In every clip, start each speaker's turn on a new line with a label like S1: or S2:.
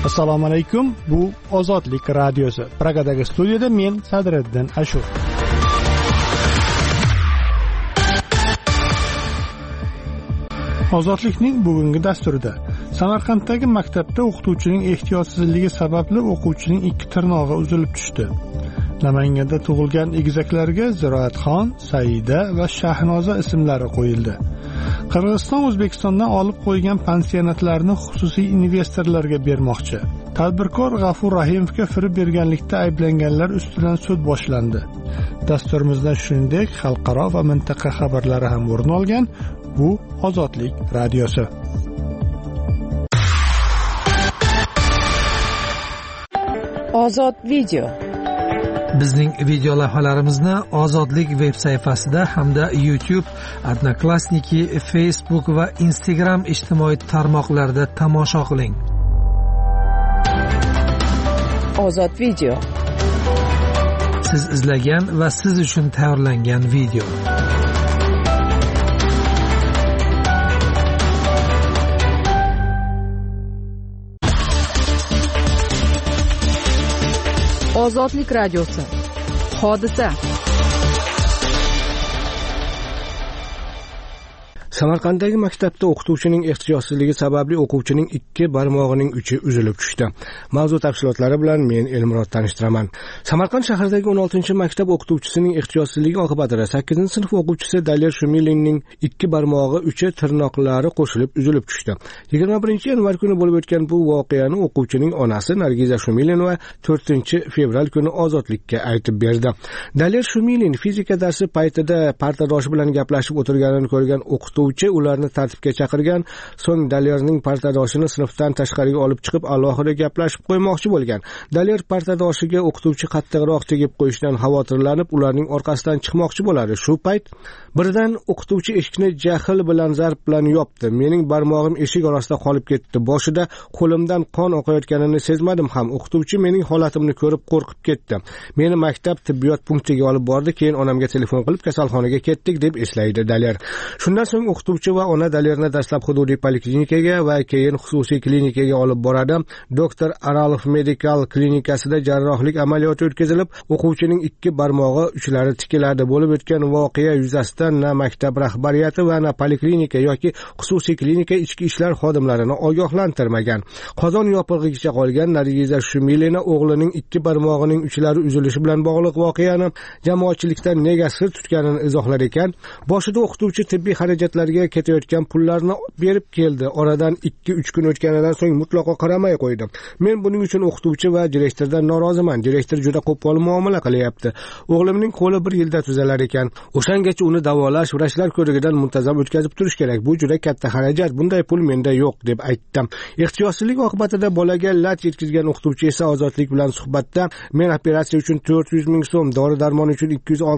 S1: Assalomu alaykum. Bu Ozodlik radiosi. Pragadagi studiyada men Sadriddin Ashur. Ozodlikning bugungi dasturida Samarqanddagi maktabda o'qituvchining ehtiyotsizligi sababli o'quvchining 2 tirnog'i uzilib tushdi. Namanganda tug'ilgan egizaklarga Ziroatxon, Saida va Shahnoza ismlari qo'yildi. Qirg'iziston O'zbekistondan olib qo'ygan pansionatlarni xususiy investorlarga bermoqchi. Tadbirkor G'afur Rahimovga firib berganlikda ayblanganlar ustidan sud boshlandi. Dasturimizda shuningdek xalqaro va mintaqa xabarlari ham o'rin olgan. Bu Ozodlik radiosi.
S2: Ozod video.
S3: Bizning video lavhalarimizni Ozodlik veb sayfasida hamda YouTube, Odnoklassniki, Facebook va Instagram ijtimoiy tarmoqlarida tomosha qiling.
S2: Ozod video.
S3: Siz izlagan va siz uchun tayyorlangan video.
S2: Ozodlik radiosi. Hodisa.
S4: Samarqanddagi maktabda o'qituvchining ehtiyotsizligi sababli o'quvchining 2 barmog'ining uchi uzilib tushdi. Mavzu tafsilotlari bilan men Elmurod tanishtiraman. Samarqand shahridagi 16-maktab o'qituvchisining ehtiyotsizligi oqibatida 8-sinf o'quvchisi Daler Shumilinning 2 barmog'i uchi tirnoqlari qo'shilib uzilib tushdi. 21-yanvar kuni bo'lib o'tgan bu voqeani o'quvchining onasi Nargiza Shumilinova 4-fevral kuni Ozodlikka aytib berdi. Daler Shumilin fizika darsi paytida partadoshi bilan gaplashib o'tirganini ko'rgan o'qituvchi ularni tartibga chaqirgan, so'ng Dalerning partadoshini sinfdan tashqariga olib chiqib alohida gaplashib qo'ymoqchi bo'lgan. Daler partadoshiga o'qituvchi qattiqroq tegib qo'yishidan xavotirlanib, ularning orqasidan chiqmoqchi bo'ladi. Shu payt birdan o'qituvchi eshikni jahl bilan zarb bilan yopdi. Mening barmog'im eshik orasida qolib ketdi. Boshida qo'limdan qon oqayotganini sezmadim ham. O'qituvchi mening holatimni ko'rib qo'rqib ketdi. Meni maktab tibbiyot punktiga olib bordi, keyin onamga telefon qilib kasalxonaga ketdik deb eslaydi Daler. Shundan so'ng o'qituvchi va ona Dalerni dastlab hududiy poliklinikaga va keyin xususiy klinikaga olib boradi. Doktor Aralov Medical klinikasida jarrohlik amaliyoti o'tkazilib, o'quvchining 2 barmog'i uchlari tikiladi. Bo'lib o'tgan voqea yuzasidan na maktab rahbariyati va na poliklinika yoki xususiy klinika ichki ishlar xodimlarini ogohlantirmagan. Qozon yopig'igacha qolgan Nargiza Shumilina o'g'lining 2 barmog'ining uchlari uzilishi bilan bog'liq voqeani jamoatchilikdan nega sir tutganini izohlar ekan. Boshida o'qituvchi tibbiy xarajatlarga ketayotgan pullarni berib keldi. Oradan 2-3 kun o'tganidan so'ng mutlaqo qaramay qo'ydi. Men buning uchun o'qituvchi va direktordan noroziman. Direktor juda qo'pol muomala qilyapti. O'g'limning qo'li 1 yilda tuzalar ekan. O'shangacha uni davolash, vrachlar ko'rigidan muntazam o'tkazib turish kerak. Bu juda katta xarajat. Bunday pul menda yo'q deb aytdim. Ehtiyotsizlik oqibatida bolaga lat yetkazgan o'qituvchi esa Ozodlik bilan suhbatda men operatsiya uchun 400 ming so'm, dori-darmon uchun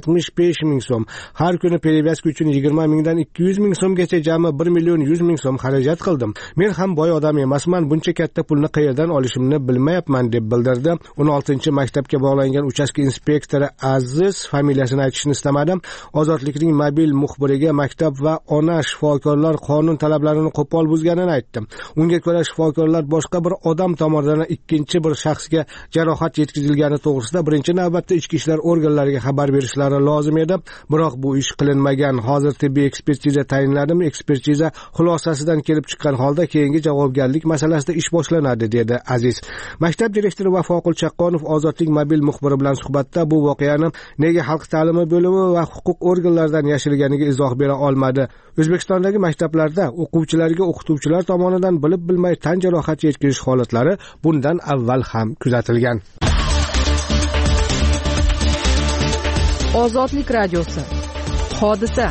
S4: 265 ming so'm, har kuni perevazka uchun 20 mingdan 200 ming so'mgacha jami 1 million 100 ming so'm xarajat qildim. Men ham boy odam emasman, buncha katta pulni qayerdan olishimni bilmayapman deb bildirdi. 16-maktabga bog'langan uchastka inspektori Aziz familiyasini aytishni istamadim. Ozodlikning mobil muxbiriga maktab va ona shifokorlar qonun talablarini qo'pol buzganini aytdim. Unga ko'ra shifokorlar boshqa bir odam tomonidan ikkinchi bir shaxsga jarohat yetkazilgani to'g'risida birinchi navbatda ichki ishlar organlariga xabar berishlari lozim edi. Biroq bu ish qilinmagan. Hozir tibbiy ekspertiza tayinlanadimi? Ekspertiza xulosasidan kelib chiqqan holda keyingi javobgarlik masalasida ish boshlanadi dedi Aziz. Maktab direktori Vafoqul Chaqqonov Ozodlik mobil muxbiri bilan suhbatda bu voqeani nega xalq ta'limi bo'limi va huquq organlaridan yashirganiga izoh bera olmadi. O'zbekistondagi maktablarda o'quvchilarga o'qituvchilar tomonidan bilib bilmay tan jarohati yetkazish holatlari bundan avval ham kuzatilgan.
S2: Ozodlik radiosi. Hodisa.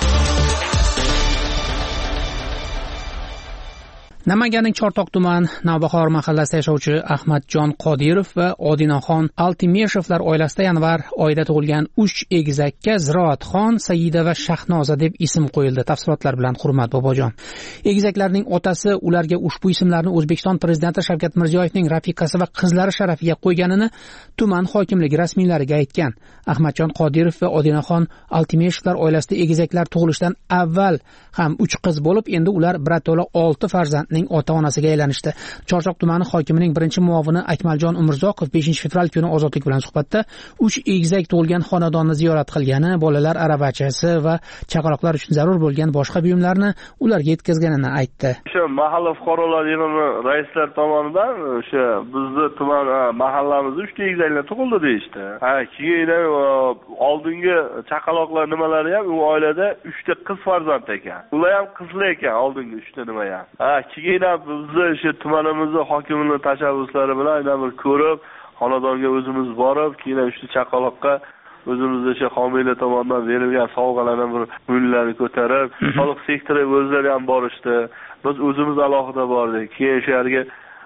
S5: Namanganning Chortoq tuman Navbahor mahallasida yashovchi Ahmadjon Qodirov va Odinaxon Altimeshevlar oilasida yanvar oyida tug'ilgan 3 egizakka Ziroatxon, Saida va Shahnoza deb ism qo'yildi. Tafsilotlar bilan Hurmat Bobojon. Egizaklarning otasi ularga ushbu ismlarni O'zbekiston prezidenti Shavkat Mirziyoyevning rafiqasi va qizlari sharafiga qo'yganini tuman hokimligi rasmiylariga aytgan. Ahmadjon Qodirov va Odinaxon Altimeshevlar oilasida egizaklar tug'ilishidan avval ham 3 qiz bo'lib, endi ular birato'la 6 farzandni prezidentning ota-onasiga aylanishdi. Chortoq tumani hokimining birinchi muovini Akmaljon Umurzoqov 5-fevral kuni Ozodlik bilan suhbatda 3 egizak tug'ilgan xonadonni ziyorat qilgani, bolalar aravachasi va chaqaloqlar uchun zarur bo'lgan boshqa buyumlarni ularga yetkazganini aytdi.
S6: O'sha mahalla fuqarolar yig'ini raislar tomonidan o'sha bizni tuman mahallamizda 3 egizaklar tug'ildi deyishdi. Keyin oldingi chaqaloqlar nimalari ham u oilada 3 ta qiz farzand ekan. Ular ham qizlar ekan, oldingi 3 ta nima ham. Keyin bizni o'sha tumanimizning hokimining tashabbuslari bilan yana bir ko'rib, xonadonga o'zimiz borib, keyin 3 ta chaqaloqqa o'zimizda o'sha homiylar tomonidan berilgan sovg'alarni bir uylarni ko'tarib, soliq sektori o'zlari ham borishdi. Biz o'zimiz alohida bordik. Keyin o'sha yerga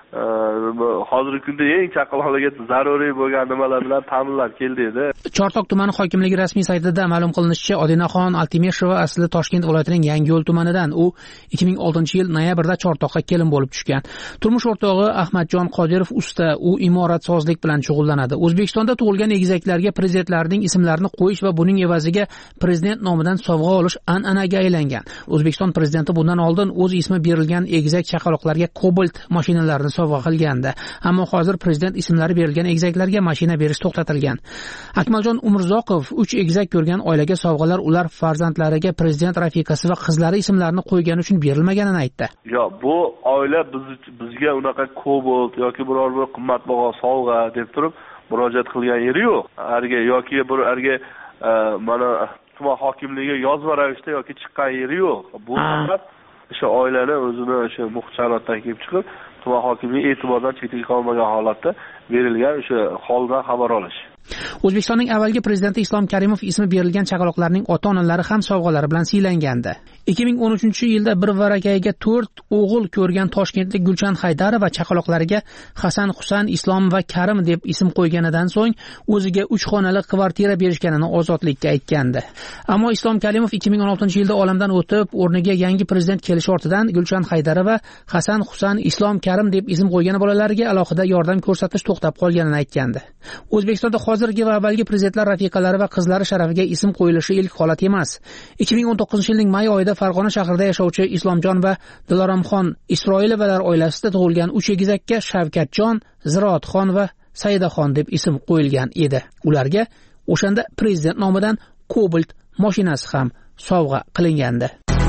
S6: hozirgi kunda eng chaqaloqlarga zaruriy bo'lgan nimalar bilan ta'minlab keldi edi.
S5: Chortoq tumani hokimligi rasmiy saytida ma'lum qilinishicha, Odinaxon Altimeshova asli Toshkent viloyatining Yangiyo'l tumanidan. U 2006-yil noyabrda Chortoqqa kelin bo'lib tushgan. Turmush o'rtog'i Ahmadjon Qodirov usta, u imoratsozlik bilan shug'ullanadi. O'zbekistonda tug'ilgan egizaklarga prezidentlarning ismlarini qo'yish va buning evaziga prezident nomidan sovg'a olish an'anaga aylangan. O'zbekiston prezidenti bundan oldin o'z ismi berilgan egizak chaqaloqlarga Cobalt mashinalarini sovg'a qilgandi. Ammo hozir prezident ismlari berilgan egizaklarga mashina berish to'xtatilgan. Akmaljon Umurzoqov 3 egizak ko'rgan oilaga sovg'alar ular farzandlariga prezident rafiqasi va qizlari ismlarini qo'ygani uchun berilmaganini aytdi.
S6: Yo'q, bu oila bizga unaqa Cobalt yoki biror bir qimmatbaho sovg'a deb turib murojaat qilgan yeri yo'q. Yoki bir mana tuman hokimligiga yozma ravishda yoki chiqqan yeri yo'q. Bu faqat o'sha oilani o'zini o'sha muxtarotdan kelib chiqib tuman hokimligi e'tibordan chetga qolmagan holatda berilgan o'sha holdan xabar olish.
S5: O'zbekistonning avvalgi prezidenti Islom Karimov ismi berilgan chaqaloqlarning ota-onalari ham sovg'alari bilan siylangandi. 2013-yilda bir varakayiga 4 o'g'il ko'rgan toshkentlik Gulchan Haydarova chaqaloqlariga Hasan, Husan, Islom va Karim deb ism qo'yganidan so'ng o'ziga 3 xonali kvartira berishganini Ozodlikka aytgandi. Ammo Islom Karimov 2016-yilda olamdan o'tib, o'rniga yangi prezident kelish ortidan Gulchan Haydarova Hasan, Husan, Islom, Karim deb ism qo'ygan bolalarga alohida yordam ko'rsatish to'xtab qolganini aytgandi. O'zbekistonda hozirgi va avvalgi prezidentlar rafiqalari va qizlari sharafiga ism qo'yilishi ilk holat emas. 2019-yilning may oyida Farg'ona shahrida yashovchi Islomjon va Diloromxon Isroilovalar oilasida tug'ilgan 3 egizakka Shavkatjon, Ziroatxon va Saidaxon deb ism qo'yilgan edi. Ularga o'shanda prezident nomidan Cobalt mashinasi ham sovg'a qilingandi.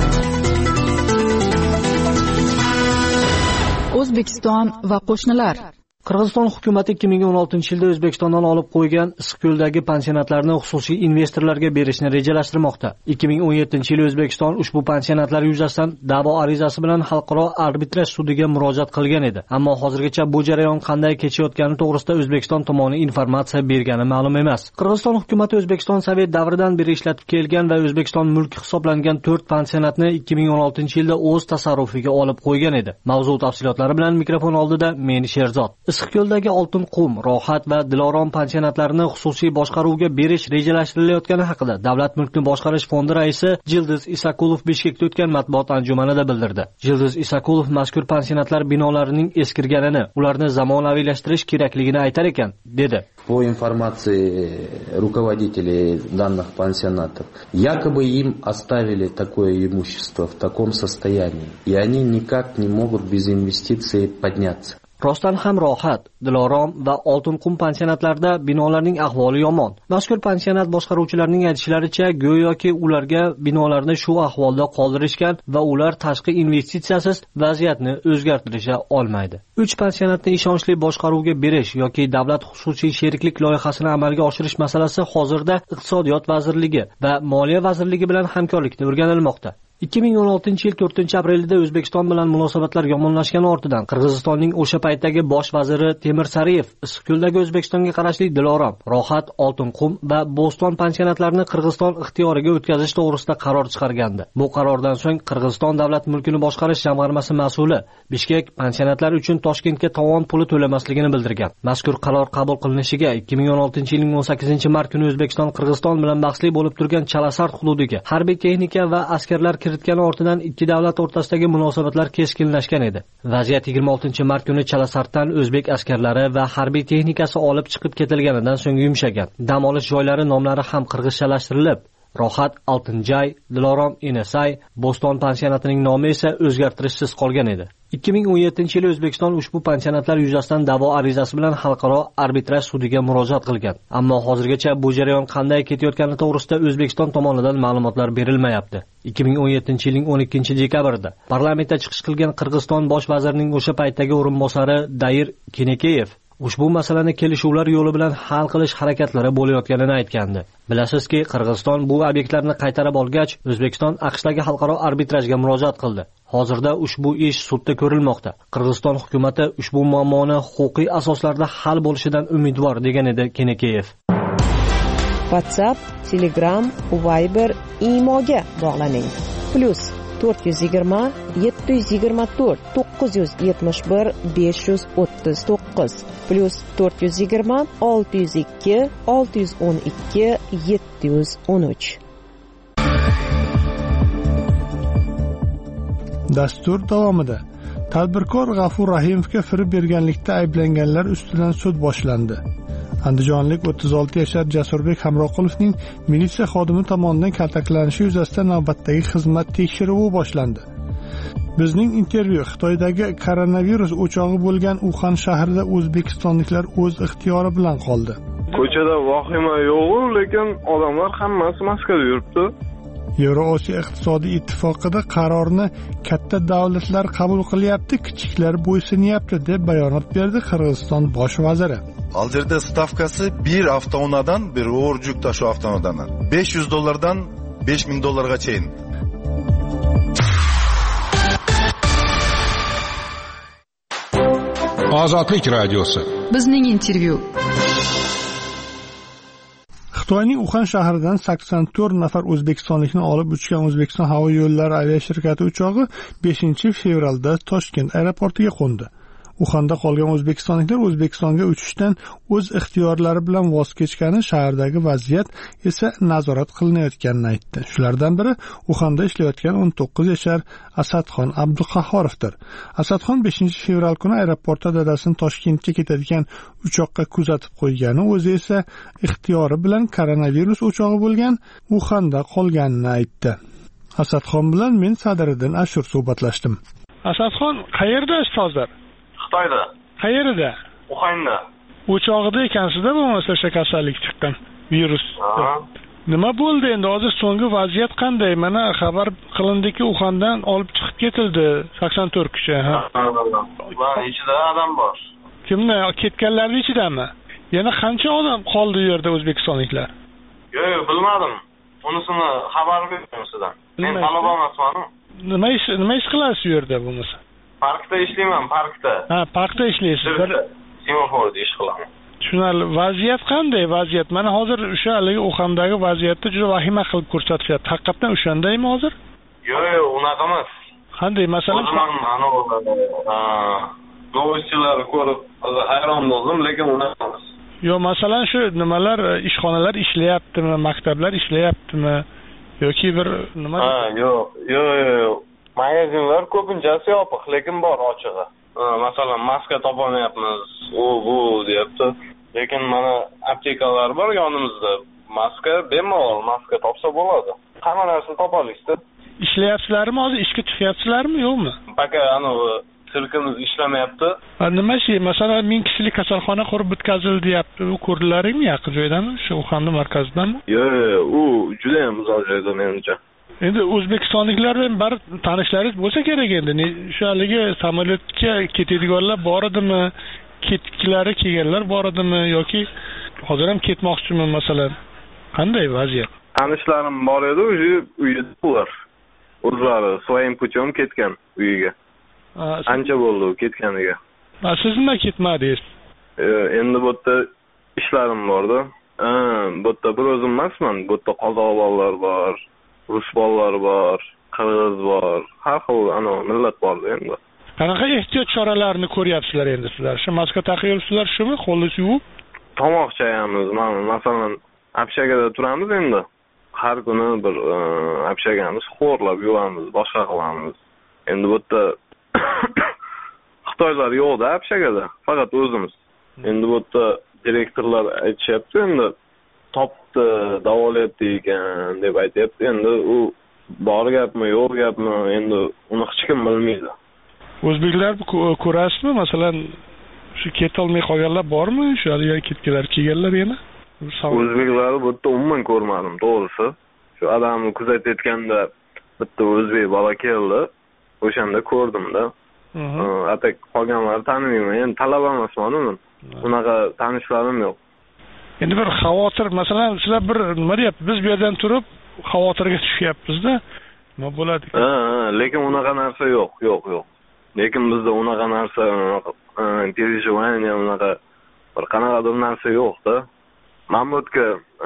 S2: O'zbekiston va qo'shnilar.
S7: Qirg'iziston hukumati 2016-yilda O'zbekistondan olib qo'ygan Issiqko'ldagi pansionatlarni xususiy investorlarga berishni rejalashtirmoqda. 2017-yil O'zbekiston ushbu pansionatlar yuzasidan da'vo arizasi bilan xalqaro arbitraj sudiga murojaat qilgan edi. Ammo hozirgacha bu jarayon qanday kechayotgani to'g'risida O'zbekiston tomoni informatsiya bergani ma'lum emas. Qirg'iziston hukumati O'zbekiston Sovet davridan beri ishlatib kelgan va O'zbekiston mulki hisoblangan 4 pansionatni 2016-yilda o'z tasarrufiga olib qo'ygan edi. Mavzu tafsilotlari bilan mikrofon oldida men Sherzod. Issiqko'ldagi Oltin Qum, Rohat va Dilorom pansionatlarini xususiy boshqaruvga berish rejalashtirilayotgani haqida Davlat mulkni boshqarish fondi raisi Jildiz Isakulov Bishkekda o'tgan matbuot anjumanida bildirdi. Jildiz Isakulov mazkur pansionatlar binolarining eskirganini, ularni zamonaviylashtirish kerakligini aytar ekan, dedi.
S8: По информации руководителей данных пансионатов, якобы им оставили такое имущество в таком состоянии, и они никак не могут без инвестиций подняться.
S7: Rostdan ham Rohat, Dilorom va Oltin Qum pansionatlarida binolarning ahvoli yomon. Mazkur pansionat boshqaruvchilarining aytishlaricha, go'yoki ularga binolarni shu ahvolda qoldirishgan va ular tashqi investitsiyasiz vaziyatni o'zgartirisha olmaydi. 3 pansionatni ishonchli boshqaruvga berish yoki davlat xususiy sheriklik loyihasini amalga oshirish masalasi hozirda Iqtisodiyot vazirligi va Moliya vazirligi bilan hamkorlikda o'rganilmoqda. 2016-yil 4-aprelda O'zbekiston bilan munosabatlar yomonlashgani ortidan Qirg'izistonning o'sha paytdagi bosh vaziri Temir Sariyev Issiqko'ldagi O'zbekistonga qarashli Dilorom, Rohat, Oltin Qum va Bo'ston pansionatlarini Qirg'iziston ixtiyoriga o'tkazish to'g'risida qaror chiqargandi. Bu qarordan so'ng Qirg'iziston davlat mulkini boshqarish jamg'armasi mas'uli Bishkek pansionatlar uchun Toshkentga tovon puli to'lamasligini bildirgan. Mazkur qaror qabul qilinishiga 2016-yilning 18-mart kuni O'zbekiston Qirg'iziston bilan bahsli bo'lib turgan Chalasart hududiga harbiy texnika va askarlar kiritgani ortidan ikki davlat o'rtasidagi munosabatlar keskinlashgan edi. Vaziyat 26-mart kuni Chalasartdan o'zbek askarlari va harbiy texnikasi olib chiqib ketilganidan so'ng yumshagan. Dam olish joylari nomlari ham qirg'izchalashtirilib, Rohat Altinjay, Dilorom Enesay, Bo'ston pansionatining nomi esa o'zgartirishsiz qolgan edi. 2017-yili O'zbekiston ushbu pansionatlar yuzasidan da'vo arizasi bilan xalqaro arbitraj sudiga murojaat qilgan. Ammo hozirgacha bu jarayon qanday ketayotgani to'g'risida O'zbekiston tomonidan ma'lumotlar berilmayapti. 2017-yilning 12-dekabrida parlamentda chiqish qilgan Qirg'iziston bosh vazirining o'sha paytdagi o'rinbosari Dair Kenekeyev ushbu masalani kelishuvlar yo'li bilan hal qilish harakatlari bo'layotganini aytgandi. Bilasizki, Qirg'iziston bu obyektlarni qaytarib olgach, O'zbekiston AQShdagi xalqaro arbitrajga murojaat qildi. Hozirda ushbu ish sudda ko'rilmoqda. Qirg'iziston hukumatı ushbu muammoni huquqiy asoslarda hal bo'lishidan umidvor degan edi Kenekeyev.
S9: WhatsApp, Telegram, Viber, Imoga bog'laning. +420 724 971 539 +420 602 612 713.
S1: Dastur davomida tadbirkor G'afur Rahimovga firib berganlikda ayblanganlar ustidan sud boshlandi. Andijonlik 36 yashar Jasurbek Hamroqulovning militsiya xodimi tomonidan kaltaklanishi yuzasidan navbatdagi xizmat tekshiruvi boshlandi. Bizning intervyu Xitoydagi koronavirus o'chog'i bo'lgan Uxan shahrida o'zbekistonliklar o'z ixtiyori bilan qoldi.
S6: Ko'chada vahima yo'q, lekin odamlar hammasi maskada yuribdi.
S1: Yevrosiyo iqtisodiy ittifoqida qarorni katta davlatlar qabul qilyapti, kichiklar bo'ysunyapti deb bayonot berdi Qirg'iziston bosh vaziri.
S10: Aljerda stavkasi bir avtounadan bir og'ir yuk tashuv avtounadanar $500 $5000 chayin.
S11: Ozodlik radiosi.
S2: Bizning intervyu.
S1: Xitoyning Uxan shahridan 84 nafar o'zbekistonlikni olib uchgan O'zbekiston havo yo'llari aviashirkati uchog'i 5-fevralda Toshkent aeroportiga qo'ndi. Uxanda qolgan o'zbekistonliklar O'zbekistonga uchishdan o'z ixtiyorlari bilan voz kechgani, shahardagi vaziyat esa nazorat qilinayotganini aytdi. Shulardan biri Uxanda ishlayotgan 19 yashar Asadxon Abduqahhorovdir. Asadxon 5-fevral kuni aeroportda dadasini Toshkentga ketadigan uchoqqa kuzatib qo'ygani, o'zi esa ixtiyori bilan koronavirus o'chog'i bo'lgan Uxanda qolganini aytdi. Asadxon bilan men Sadriddin Ashur suhbatlashdim. Asadxon, qayerdasiz hozir?
S6: Xitoyda.
S1: Qayerda?
S6: Uxanda.
S1: O'chog'ida ekansizda bo'lmasa o'sha kasallik chiqqan, virus. Nima bo'ldi endi? Hozir so'nggi vaziyat qanday? Mana xabar qilindiki, Uxandan olib chiqib ketildi 84 kishi.
S6: Va ichida odam bor.
S1: Kimni? Ketganlarning ichidami? Yana qancha odam qoldi u yerda o'zbekistonliklar?
S6: Yo'q, bilmadim. Unisini xabar berdim sizdan. Men talaba emasman.
S1: Nima ish qilasiz u yerda bo'lmasa?
S6: Parkda ishlayman, parkda.
S1: Ha, parkda ishlaysiz.
S6: Semaforda ish qilaman.
S1: Tushunarli. Vaziyat qanday vaziyat? Mana hozir o'sha haligi Uxandagi vaziyatni juda vahima qilib ko'rsatishyapti. Haqiqatan o'shandaymi hozir?
S6: Yo'q, unaqa emas.
S1: Qanday, masalan?
S6: Novostchilar ko'rib hayron bo'ldim, lekin unaqa emas.
S1: Yo'q, masalan shu nimalar, ishxonalar ishlayaptimi, maktablar ishlayaptimi yoki bir nima?
S6: Ha, yo'q. Magazinlar ko'pinchasi yopiq, lekin bor ochig'i. Masalan, maska topolmayapmiz, bu deyapti. Lekin mana aptekalar bor yonimizda. Maska bemalol maska topsa bo'ladi. Hamma narsani topolishdi.
S1: Ishlayapsizlarmi hozir? Ishga chiqyapsizlarmi, yo'qmi?
S6: Paka sirkimiz ishlamayapti.
S1: Nima masalan 1000 kishilik kasalxona qurib bitkazildi deyapti. U ko'rilaringmi yaqin joydami? Shu Uxanda markazidami?
S6: Yo'q, u juda ham uzoq joyda menimcha.
S1: Endi o'zbekistonliklardan bir tanishlaringiz bo'lsa kerak endi. Shu haligi samolyotga ketadiganlar bor edimi? Ketgilari kelganlar bor edimi yoki hozir ham ketmoqchimi masalan? Qanday vaziyat?
S6: Tanishlarim bor edi, uyda o'zlari своим путем ketgan uyiga. Ancha bo'ldi ketganiga.
S1: Siz nima ketmadingiz?
S6: Endi bu yerda ishlarim borda. Bu yerda bir o'zim emasman, bu yerda qozoq bolalar bor. Rus bolalar bor, qirg'iz bor, har xil millat bor endi. Qanaqa ehtiyot choralarini ko'ryapsizlar endi sizlar? Shu maska taqib yuribsizlar, shumi? Qo'lni yuvib? Tomoq chayamiz. Masalan, общагada turamiz endi. Har kuni bir общagamiz xo'rlab yuvamiz, boshqa qilamiz. Endi bu yerda Xitoylar yo'q-da общagada, faqat o'zimiz. Endi bu yerda direktorlar aytishyapti endi
S11: topdi, davolayapti ekan deb aytyapti. Endi u bor gapmi, yo'q gapmi, endi uni hech kim bilmaydi.
S1: O'zbeklarni ko'rasizmi? Masalan, shu ketolmay qolganlar bormi? Shu hali ketganlar, kelganlar yana?
S11: O'zbeklarni bu yerda umuman ko'rmadim, to'g'risi. Shu odamni kuzatayotganda bitta o'zbek bola keldi. O'shanda ko'rdim-da. Atak qolganlarni tanimayman. Endi talaba emasman men. Unaqa tanishlarim yo'q.
S1: Endi bir xavotir, masalan, sizlar bir nima deyapti? Biz bu yerdan turib xavotirga tushyapmiz-da. Nima bo'ladi?
S11: Lekin unaqa narsa yo'q. Lekin bizda unaqa narsa, переживание unaqa bir qanaqadir narsa yo'q-da. Mamlutga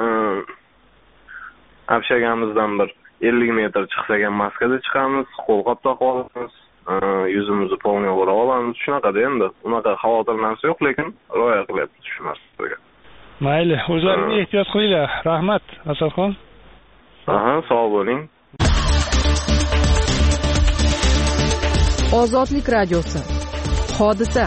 S11: общаgamizdan bir 50 metr chiqsak ham maskada chiqamiz, qo'lqop taqib olamiz, yuzimizni polga o'rab olamiz. Shunaqada endi. Unaqa xavotir narsa yo'q, lekin rioya qilyapmiz shu narsaga.
S1: Mayli, o'zlaringiz ehtiyot qilinglar. Rahmat, Asalxon.
S11: Sog' bo'ling.
S2: Ozodlik radiosi. Hodisa.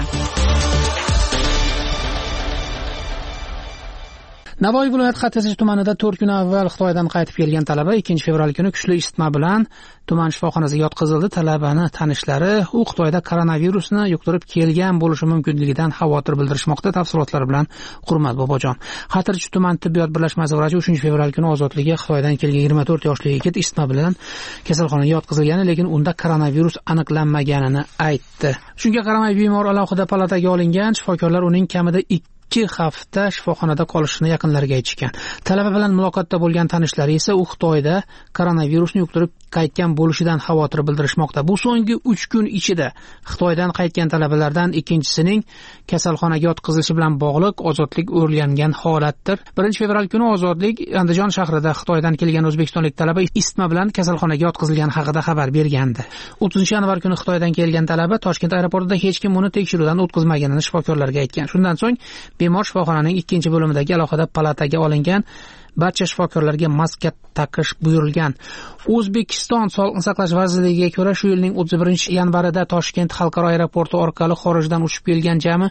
S5: Navoiy viloyati Xatirchi tumanida 4 kun avval Xitoydan qaytib kelgan talaba 2 fevral kuni kuchli isitma bilan tuman shifoxonasiga yotqizildi. Talabani tanishlari u Xitoyda koronavirusni yuqtirib kelgan bo'lishi mumkinligidan xavotir bildirishmoqda. Tafsilotlar bilan Hurmat Bobojon. Xatirchi tuman tibbiyot birlashmasi vrachi 3 fevral kuni ozodlikka Xitoydan kelgan 24 yoshli yigit isitma bilan kasalxonaga yotqizilgani, lekin unda koronavirus aniqlanmaganini aytdi. Shunga qaramay bemor alohida palataga olingan. Shifokorlar uning kamida 2 hafta shifoxonada qolishini yaqinlariga aytishgan. Talaba bilan muloqotda bo'lgan tanishlari esa u Xitoyda koronavirusni yuqtirib qaytgan bo'lishidan xavotir bildirishmoqda. Bu so'nggi 3 kun ichida Xitoydan qaytgan talabalardan ikkinchisining kasalxonaga yotqizilishi bilan bog'liq ozodlik o'rgangan holatdir. 1 fevral kuni ozodlik Andijon shahrida Xitoydan kelgan o'zbekistonlik talaba isitma bilan kasalxonaga yotqizilgani haqida xabar bergandi. 30 yanvar kuni Xitoydan kelgan talaba Toshkent aeroportida hech kim uni tekshiruvdan o'tkazmaganini shifokorlarga aytgan. Shundan so'ng bemor shifoxonaning 2-bo'limidagi alohida palataga olingan. Barcha shifokorlarga maska taqish buyurilgan. O'zbekiston Sog'liqni saqlash vazirligiga ko'ra, shu yilning 31 yanvarida Toshkent xalqaro aeroporti orqali xorijdan uchib kelgan jami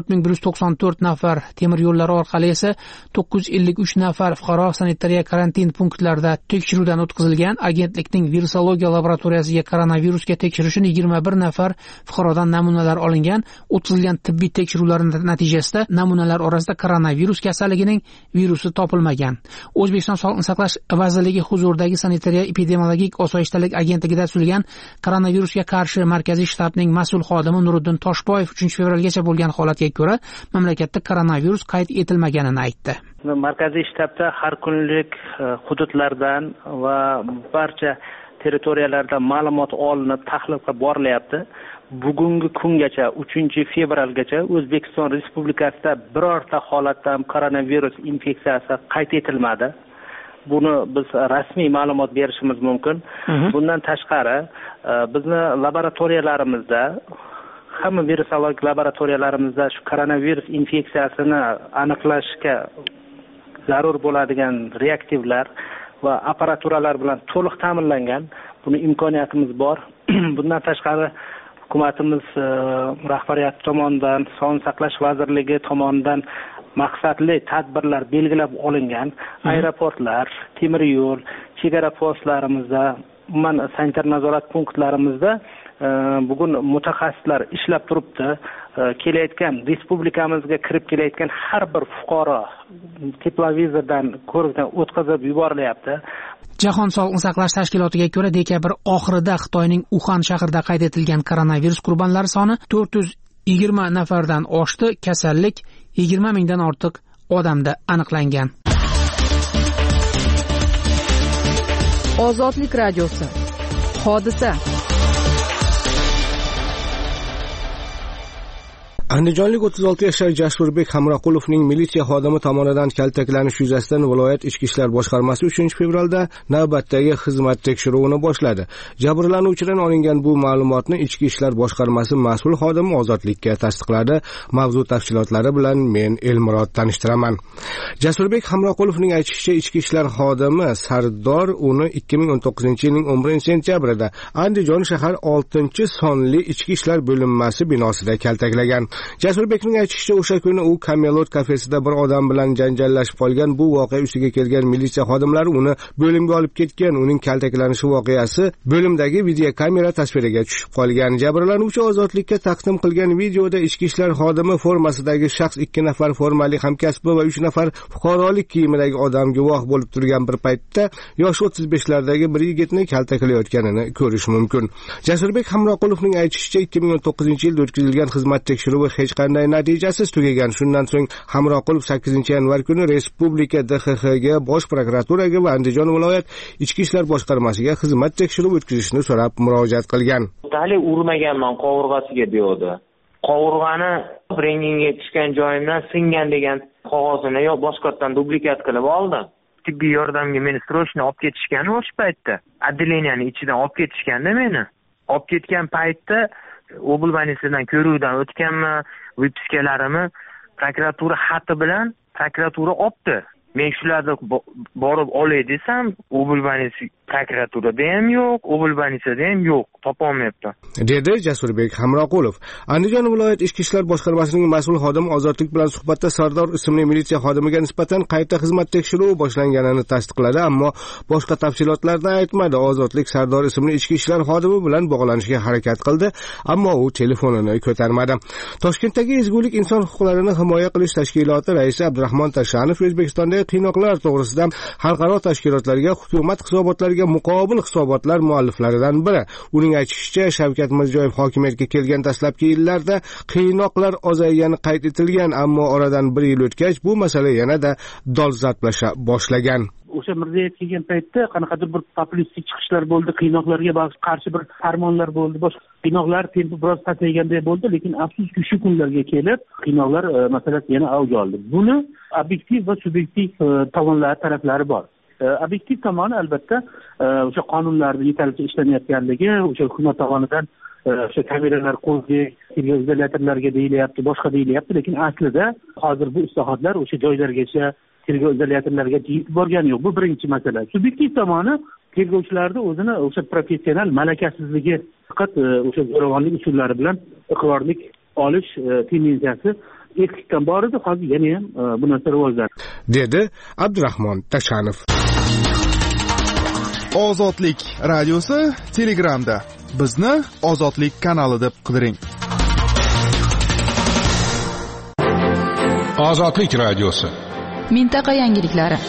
S5: 4194 nafar, temir yo'llari orqali esa 953 nafar fuqaro sanitariya karantin punktlarida tekshiruvdan o'tkazilgan. Agentlikning virusologiya laboratoriyasiga koronavirusga tekshirish uchun 21 nafar fuqarodan namunalar olingan. O'tkazilgan tibbiy tekshiruvlar natijasida namunalar orasida koronavirus kasalligining virusi topilmagan. O'zbekiston Sog'liqni saqlash vazirligi huzuridagi sanitariya epidemiologik osoyishtalik agentligida tuzilgan koronavirusga qarshi markaziy shtabning mas'ul xodimi Nuriddin Toshboyev 3 fevralgacha bo'lgan holatga ko'ra mamlakatda koronavirus qayd etilmaganini aytdi.
S12: Markaziy shtabda har kunlik hududlardan va barcha territoriyalardan ma'lumot olinib, tahlil qilib borilyapti. Bugungi kungacha 3 fevralgacha O'zbekiston Respublikasida birorta holatda ham koronavirus infeksiyasi qayd etilmadi. Buni biz rasmiy ma'lumot berishimiz mumkin. Bundan tashqari, bizni laboratoriyalarimizda, hamma virusologik laboratoriyalarimizda shu koronavirus infeksiyasini aniqlashga zarur bo'ladigan reaktivlar va apparaturalar bilan to'liq ta'minlangan. Buni imkoniyatimiz bor. Bundan tashqari hukumatimiz rahbariyati tomonidan, Sog'liqni saqlash vazirligi tomonidan maqsadli tadbirlar belgilab olingan. Aeroportlar, temir yo'l, chegara postlarimizda, umuman sanitar nazorat punktlarimizda bugun mutaxassislar ishlab turibdi. Kelayotgan respublikamizga kirib kelayotgan har bir fuqaro teplovizordan ko'rikdan o'tkazib yuborilyapti.
S5: Jahon Sog'liqni saqlash tashkilotiga ko'ra, dekabr oxirida Xitoyning Uxan shahrida qayd etilgan koronavirus qurbonlari soni 420 nafardan oshdi. Kasallik 20 mingdan ortiq odamda aniqlangan.
S2: Ozodlik radiosi. Hodisa.
S4: Andijonlik 36 yoshli Jasurbek Hamroqulovning militsiya xodimi tomonidan kaltaklanish yuzasidan viloyat ichki ishlar boshqarmasi 3 fevralda navbatdagi xizmat tekshiruvini boshladi. Jabrlanuvchidan olingan bu ma'lumotni ichki ishlar boshqarmasi mas'ul xodimi Ozodlikka tasdiqladi. Mavzu tafsilotlari bilan men Elmurod tanishtiraman. Jasurbek Hamroqulovning aytishicha, ichki ishlar xodimi Sardor uni 2019-yilning 11-sentyabrida Andijon shahar 6-sonli ichki ishlar bo'linmasi binosida kaltaklagan. Jasurbekning aytishicha, o'sha kuni u Kamelot kafesida bir odam bilan janjallashib qolgan. Bu voqea ustiga kelgan militsiya xodimlari uni bo'limga olib ketgan. Uning kaltaklanishi voqeasi bo'limdagi videokamera tasviriga tushib qolgan. Jabrlanuvchi ozodlikka taqdim qilgan videoda ichki ishlar xodimi formasidagi shaxs 2 nafar formali hamkasbi va 3 nafar fuqarolik kiyimidagi odam guvoh bo'lib turgan bir paytda yoshi 35lardagi bir yigitni kaltaklayotganini ko'rish mumkin. Jasurbek Hamroqulovning aytishicha, 2019-yilda o'tkazilgan xizmat tekshiruvi hech qanday natijasiz tugagan. Shundan so'ng Hamroqulov 8-yanvar kuni Respublika DXXga, Bosh prokuraturaga va Andijon viloyat ichki ishlar boshqarmasiga xizmat tekshiruvi o'tkazishni so'rab murojaat qilgan.
S13: Hali urmaganman qovurg'asiga deydi. Qovurg'ani rengingga tushgan joyimdan singan degan qog'ozini yo boshqatdan dublikat qilib oldim. Tibbiy yordamga meni srochni olib ketishgan o'sha paytda. Отделениyaning ichidan olib ketishganda meni. Olib ketgan paytda oblbanisiyadan ko'ruvdan o'tganman, vipiskalarimni prokuratura xati bilan prokuratura olibdi. Men shularni borib olay desam, oblbanisiya prokuraturada ham yo'q, oblbanisiyada ham yo'q, topolmayapti,
S4: dedi Jasurbek Hamroqulov. Andijon viloyat ichki ishlar boshqarmasining mas'ul xodimi Ozodlik bilan suhbatda Sardor ismli militsiya xodimiga nisbatan qayta xizmat tekshiruvi boshlanganini tasdiqladi, ammo boshqa tafsilotlarni aytmadi. Ozodlik Sardor ismli ichki ishlar xodimi bilan bog'lanishga harakat qildi, ammo u telefonini ko'tarmadi. Toshkentdagi Ezgulik inson huquqlarini himoya qilish tashkiloti raisi Abdurahmon Tashanov O'zbekistonda qiynoqlar to'g'risida xalqaro tashkilotlarga, hukumat hisobotlariga muqobil hisobotlar mualliflaridan biri. Uning aytishicha, Shavkat Mirziyoyev hokimiyatga kelgan dastlabki yillarda qiynoqlar ozaygani qayd etilgan, ammo oradan 1 yil o'tgach bu masala yanada dolzarblasha boshlagan.
S12: O'sha Mirziyoyev kelgan paytda qanaqadir bir populistik chiqishlar bo'ldi, qiynoqlarga qarshi bir farmonlar bo'ldi, boshqa qiynoqlar tempi biroz pasayganday bo'ldi, lekin afsuski shu kunlarga kelib qiynoqlar masalasi yana avj oldi. Buni obyektiv va subyektiv taraflari bor. Obyektiv tomoni albatta o'sha qonunlarning yetarlicha ishlamayotganligi, o'sha hukumat tomonidan o'sha kameralar qo'ydik, izolyatorlarga deyilyapti, boshqa deyilyapti, lekin aslida hozir bu islohotlar o'sha joylargacha, tergov izolyatorlariga yetib borgani yo'q. Bu birinchi masala. Subyektiv tomoni tergovchilarning o'zini o'sha professional malakasizligi, faqat o'sha zo'ravonlik usullari bilan iqrorlik olish tendensiyasi eskitdan bor edi, hozir yana ham bu narsa rivojlandi,
S4: dedi Abdurahmon Tashanov.
S14: Ozodlik radiosi Telegramda. Bizni Ozodlik kanali deb qidiring.
S15: Ozodlik radiosi.
S2: Mintaqa yangiliklari.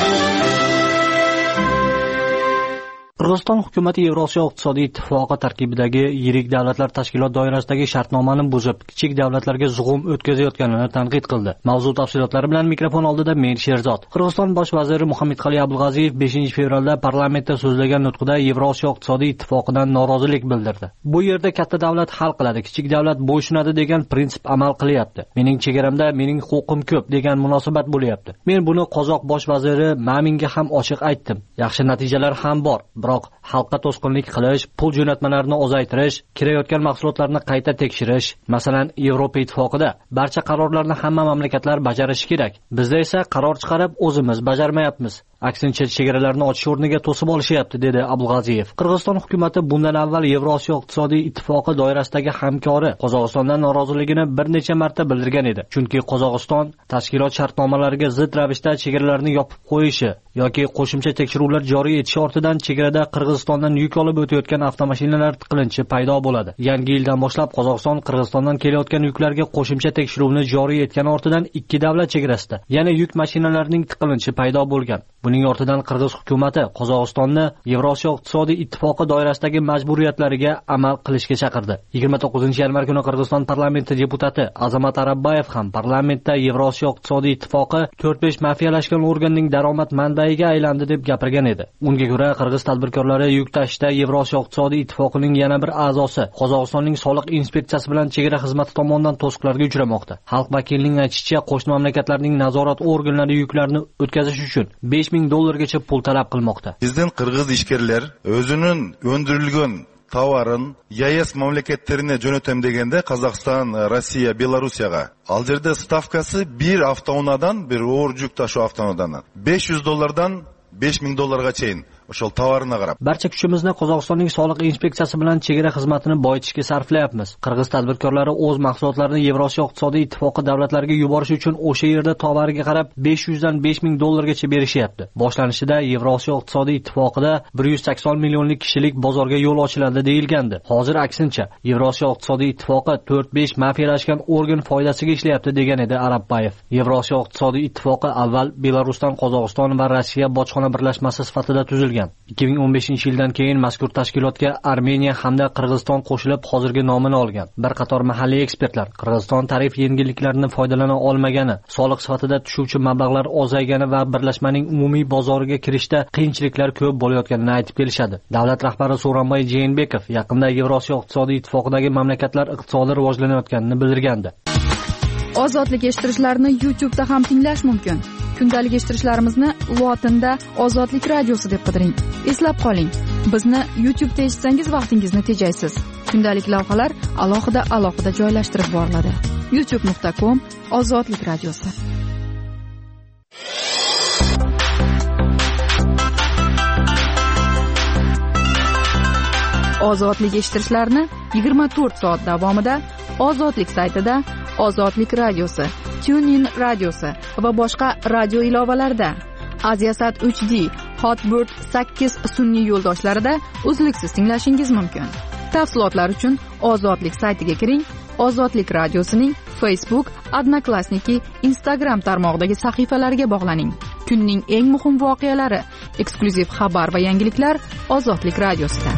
S7: Qirg'iziston hukumati Yevrosiyo iqtisodiy ittifoqi tarkibidagi yirik davlatlar tashkilot doirasidagi shartnomani buzib, kichik davlatlarga zug'um o'tkazayotganini tanqid qildi. Mavzu tafsilotlari bilan mikrofon oldida men Sherzod. Qirg'iziston bosh vaziri Muhammadxali Abdulg'aziyev 5-fevralda parlamentda so'zlagan nutqida Yevrosiyo iqtisodiy ittifoqidan norozilik bildirdi. Bu yerda katta davlat hal qiladi, kichik davlat bo'ysunadi degan prinsip amal qilyapti. Mening chegaramda mening huquqim ko'p degan munosabat bo'lyapti. Men buni qozoq bosh vaziri Maminga ham ochiq aytdim. Yaxshi natijalar ham bor. Biroq xalqqa to'sqinlik qilish, pul jo'natmalarini ozaytirish, kirayotgan mahsulotlarni qayta tekshirish, masalan, Yevropa ittifoqida barcha qarorlarni hamma mamlakatlar bajarishi kerak. Bizda esa qaror chiqarib o'zimiz bajarmayapmiz. Aksincha chegaralarni ochish o'rniga to'sib olishyapti, dedi Abdulg'aziyev. Qirg'iziston hukumati bundan avval Yevrosiyo iqtisodiy ittifoqi doirasidagi hamkori Qozog'istondan noroziligini bir necha marta bildirgan edi. Chunki Qozog'iston tashkilot shartnomalariga zid ravishda chegaralarni yopib qo'yishi yoki qo'shimcha tekshiruvlar joriy etishi ortidan chegarada Qirg'izistondan yuk olib o'tayotgan avtomashinalar tiqilinchi paydo bo'ladi. Yangi yildan boshlab Qozog'iston Qirg'izistondan kelayotgan yuklarga qo'shimcha tekshiruvni joriy etgani ortidan ikki davlat chegarasida yana yuk mashinalarining tiqilinchi paydo bo'lgan. Buning ortidan Qirg'iz hukumati Qozog'istonni Yevrosiyo iqtisodiy ittifoqi doirasidagi majburiyatlariga amal qilishga chaqirdi. 29-yanvar kuni Qirg'iziston parlamenti deputati Azamat Arabbayev ham parlamentda Yevrosiyo iqtisodiy ittifoqi 4-5 mafiyalashgan organning daromad manbaiga aylandi deb gapirgan edi. Unga ko'ra, Qirg'iz tadbirkorlari yuk tashishda Yevrosiyo iqtisodiy ittifoqining yana bir a'zosi Qozog'istonning soliq inspeksiyasi bilan chegara xizmati tomonidan to'siqlarga uchramoqda. Xalq vakilining aytishicha, qo'shni mamlakatlarning nazorat organlari yuklarni o'tkazish uchun $5,000 pul talab qilmoqda.
S10: Bizden Qirg'iz ishkerlar o'zining o'ndirilgan tovarın YAES mamlakatlarına jo'natam deganda Qozog'iston, Rossiya, Belorussiyaga. Al yerda stavkasi bir avtounadan, bir o'rjuk tashu avtounadan $500 $5,000 chayin o'sha tovarini qarab.
S7: Barcha kuchimizni Qozog'istonning soliq inspeksiyasi bilan chegara xizmatini boyitishga sarflayapmiz. Qirg'iz tadbirkorlari o'z mahsulotlarini Yevrosiyo iqtisodiy ittifoqi davlatlariga yuborish uchun o'sha yerda tovariga qarab 500 dan 5000 dollargacha berishyapti. Boshlanishida Yevrosiyo iqtisodiy ittifoqida 180 millionlik kishilik bozorga yo'l ochiladi deyilgandi. Hozir aksincha, Yevrosiyo iqtisodiy ittifoqi 4-5 mafiyalashgan organ foydasiga ishlayapti degan edi Arabbayev. Yevrosiyo iqtisodiy ittifoqi avval Belarusdan Qozog'iston va Rossiya bojxona birlashmasi sifatida tuzilgan. 2015-yildan keyin mazkur tashkilotga Armeniya hamda Qirg'iziston qo'shilib hozirgi nomini olgan. Bir qator mahalliy ekspertlar Qirg'iziston tarif yengilliklaridan foydalana olmagani, soliq sifatida tushuvchi mablag'lar ozaygani va birlashmaning umumiy bozoriga kirishda qiyinchiliklar ko'p bo'layotganini aytib kelishadi. Davlat rahbari Sooronbay Jeenbekov yaqinda Yevrosiyo iqtisodiy ittifoqidagi mamlakatlar iqtisodi rivojlanayotganini bildirgandi.
S2: Ozodlik eshittirishlarni YouTube'da ham tinglash mumkin. Kundalik eshittirishlarimizni lotinda Ozodlik radiosi deb qidiring. Eslab qoling, bizni YouTube'da eshitsangiz vaqtingizni tejaysiz. Kundalik lavhalar alohida joylashtirib boriladi. youtube.com Ozodlik radiosi. Ozodlik eshittirishlarni 24 soat davomida Ozodlik saytida, Ozodlik radiosi, TuneIn radiosi va boshqa radio ilovalarda, Aziasat 3D, Hotbird 8 sun'iy yo'ldoshlarida uzluksiz tinglashingiz mumkin. Tafsilotlar uchun Ozodlik saytiga kiring. Ozodlik radiosining Facebook, Odnoklassniki, Instagram tarmog'idagi sahifalariga bog'laning. Kunning eng muhim voqealari, eksklyuziv xabar va yangiliklar Ozodlik radiosida.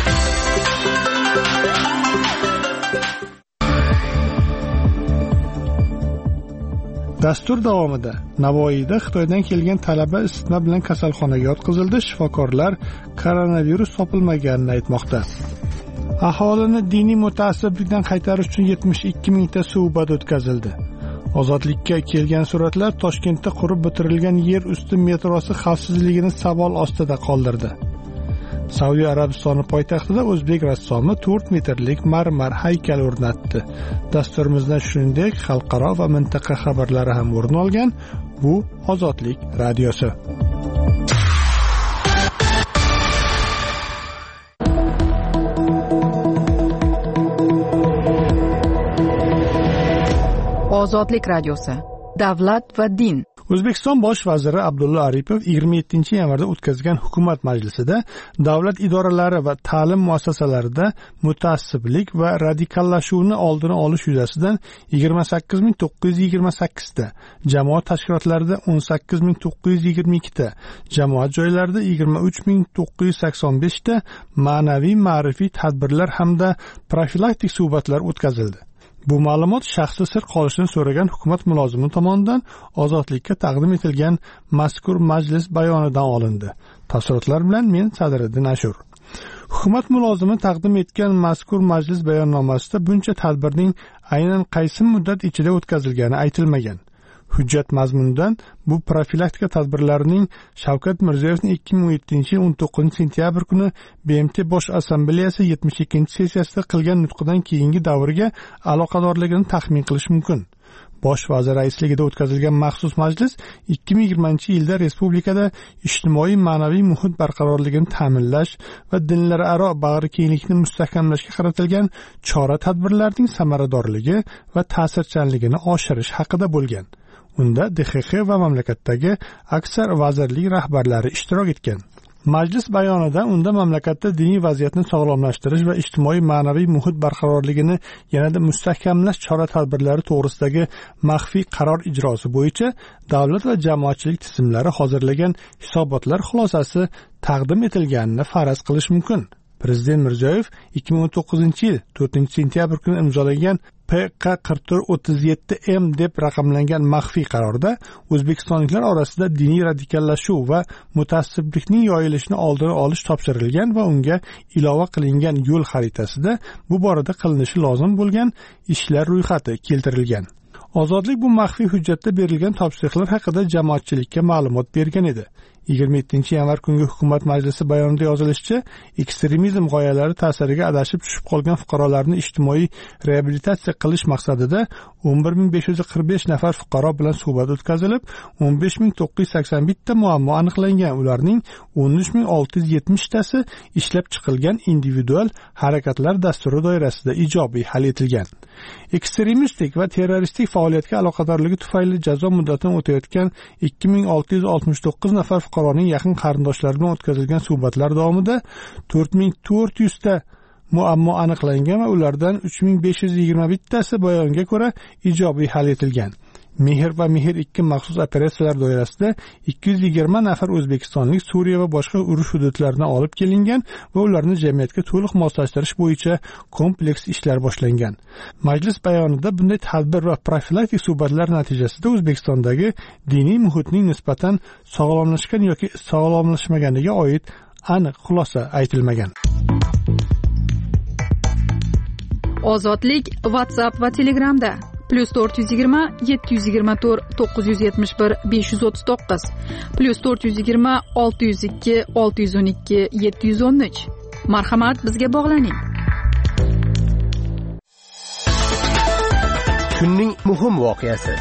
S1: Dastur davomida Navoiyda Xitoydan kelgan talaba isitma bilan kasalxonaga yotqizildi. Shifokorlar koronavirus topilmaganini aytmoqda. Aholini diniy mutaassiblikdan qaytarish uchun 72 mingta suhbat o'tkazildi. Ozodlikka kelgan suratlar Toshkentda qurib bitirilgan yer usti metrosi xavfsizligini savol ostida qoldirdi. Saudiya Arabistoni poytaxtida o'zbek rassomi 4 metrlik marmar haykal o'rnatdi. Dasturimizdan shuningdek xalqaro va mintaqa xabarlari ham o'rin olgan. Bu Ozodlik radiosi.
S2: Ozodlik radiosi. Davlat va din.
S1: O'zbekiston bosh vaziri Abdulla Aripov 27-yanvarda o'tkazgan hukumat majlisida davlat idoralari va ta'lim muassasalarida mutaassiblik va radikallashuvni oldini olish yuzasidan 28928 ta, jamoat tashkilotlarida 18922 ta, jamoat joylarida 23985 ta ma'naviy ma'rifiy tadbirlar hamda profilaktik suhbatlar o'tkazildi. Bu ma'lumot shaxsi sir qolishini so'ragan hukumat mulozimi tomonidan Ozodlikka taqdim etilgan mazkur majlis bayonidan olindi. Tafsilotlar bilan men Sadiriddin Ashur. Hukumat mulozimi taqdim etgan mazkur majlis bayonnomasida buncha tadbirning aynan qaysi muddat ichida o'tkazilgani aytilmagan. Hujjat mazmunidan bu profilaktika tadbirlarining Shavkat Mirziyoyevning 2017-19 sentyabr kuni BMT Bosh Assambleyasi 72-sessiyasida qilgan nutqidan keyingi davriga aloqadorligini taxmin qilish mumkin. Bosh vazir raisligida o'tkazilgan maxsus majlis 2020-yilda respublikada ijtimoiy ma'naviy muhit barqarorligini ta'minlash va dinlararo bag'rikenglikni mustahkamlashga qaratilgan chora-tadbirlarning samaradorligi va ta'sirchanligini oshirish haqida bo'lgan. Unda DXX va mamlakatdagi aksar vazirlik rahbarlari ishtirok etgan. Majlis bayonida unda mamlakatda diniy vaziyatni sog'lomlashtirish va ijtimoiy ma'naviy muhit barqarorligini yanada mustahkamlash chora-tadbirlari to'g'risidagi maxfiy qaror ijrosi bo'yicha davlat va jamoatchilik tizimlari hozirlagan hisobotlar xulosasi taqdim etilganini faraz qilish mumkin. Prezident Mirziyoyev 2019-yil 4-sentyabr kuni imzolagan PK4437M deb raqamlangan maxfiy qarorda o'zbekistonliklar orasida diniy radikallashuv va mutaassiblikning yoyilishini oldini olish topshirilgan va unga ilova qilingan yo'l xaritasida bu borada qilinishi lozim bo'lgan ishlar ro'yxati keltirilgan. Ozodlik bu maxfiy hujjatda berilgan topshiriqlar haqida jamoatchilikka ma'lumot bergan edi. 27-yanvar kungi hukumat majlisi bayonida yozilishicha, ekstremizm g'oyalari ta'siriga adashib tushib qolgan fuqarolarni ijtimoiy reabilitatsiya qilish maqsadida 11545 nafar fuqaro bilan suhbat o'tkazilib, 15981 ta muammo aniqlangan. Ularning 13670 tasi ishlab chiqilgan individual harakatlar dasturi doirasida ijobiy hal etilgan. Ekstremistik va terroristik faoliyatga aloqadorligi tufayli jazo muddatini o'tayotgan 2669 nafar fuqaroning yaqin qarindoshlari bilan o'tkazilgan suhbatlar davomida 4400 ta muammo aniqlangan va ulardan 3521 tasi bayonga ko'ra ijobiy hal etilgan. Mehr va Mehr 2 maxsus operatsiyalar doirasida 220 nafar o'zbekistonlik Suriya va boshqa urush hududlaridan olib kelingan va ularni jamiyatga to'liq moslashtirish bo'yicha kompleks ishlar boshlangan. Majlis bayonida bunday tadbir va profilaktik suhbatlar natijasida O'zbekistondagi diniy muhitning nisbatan sog'lomlashgan yoki sog'lomlashmaganiga oid aniq xulosa aytilmagan.
S2: Ozodlik WhatsApp va Telegramda +420 724 971 539 +420 602 612 713. Marhamat, bizga bog'laning.
S4: Kunning muhim voqeasi.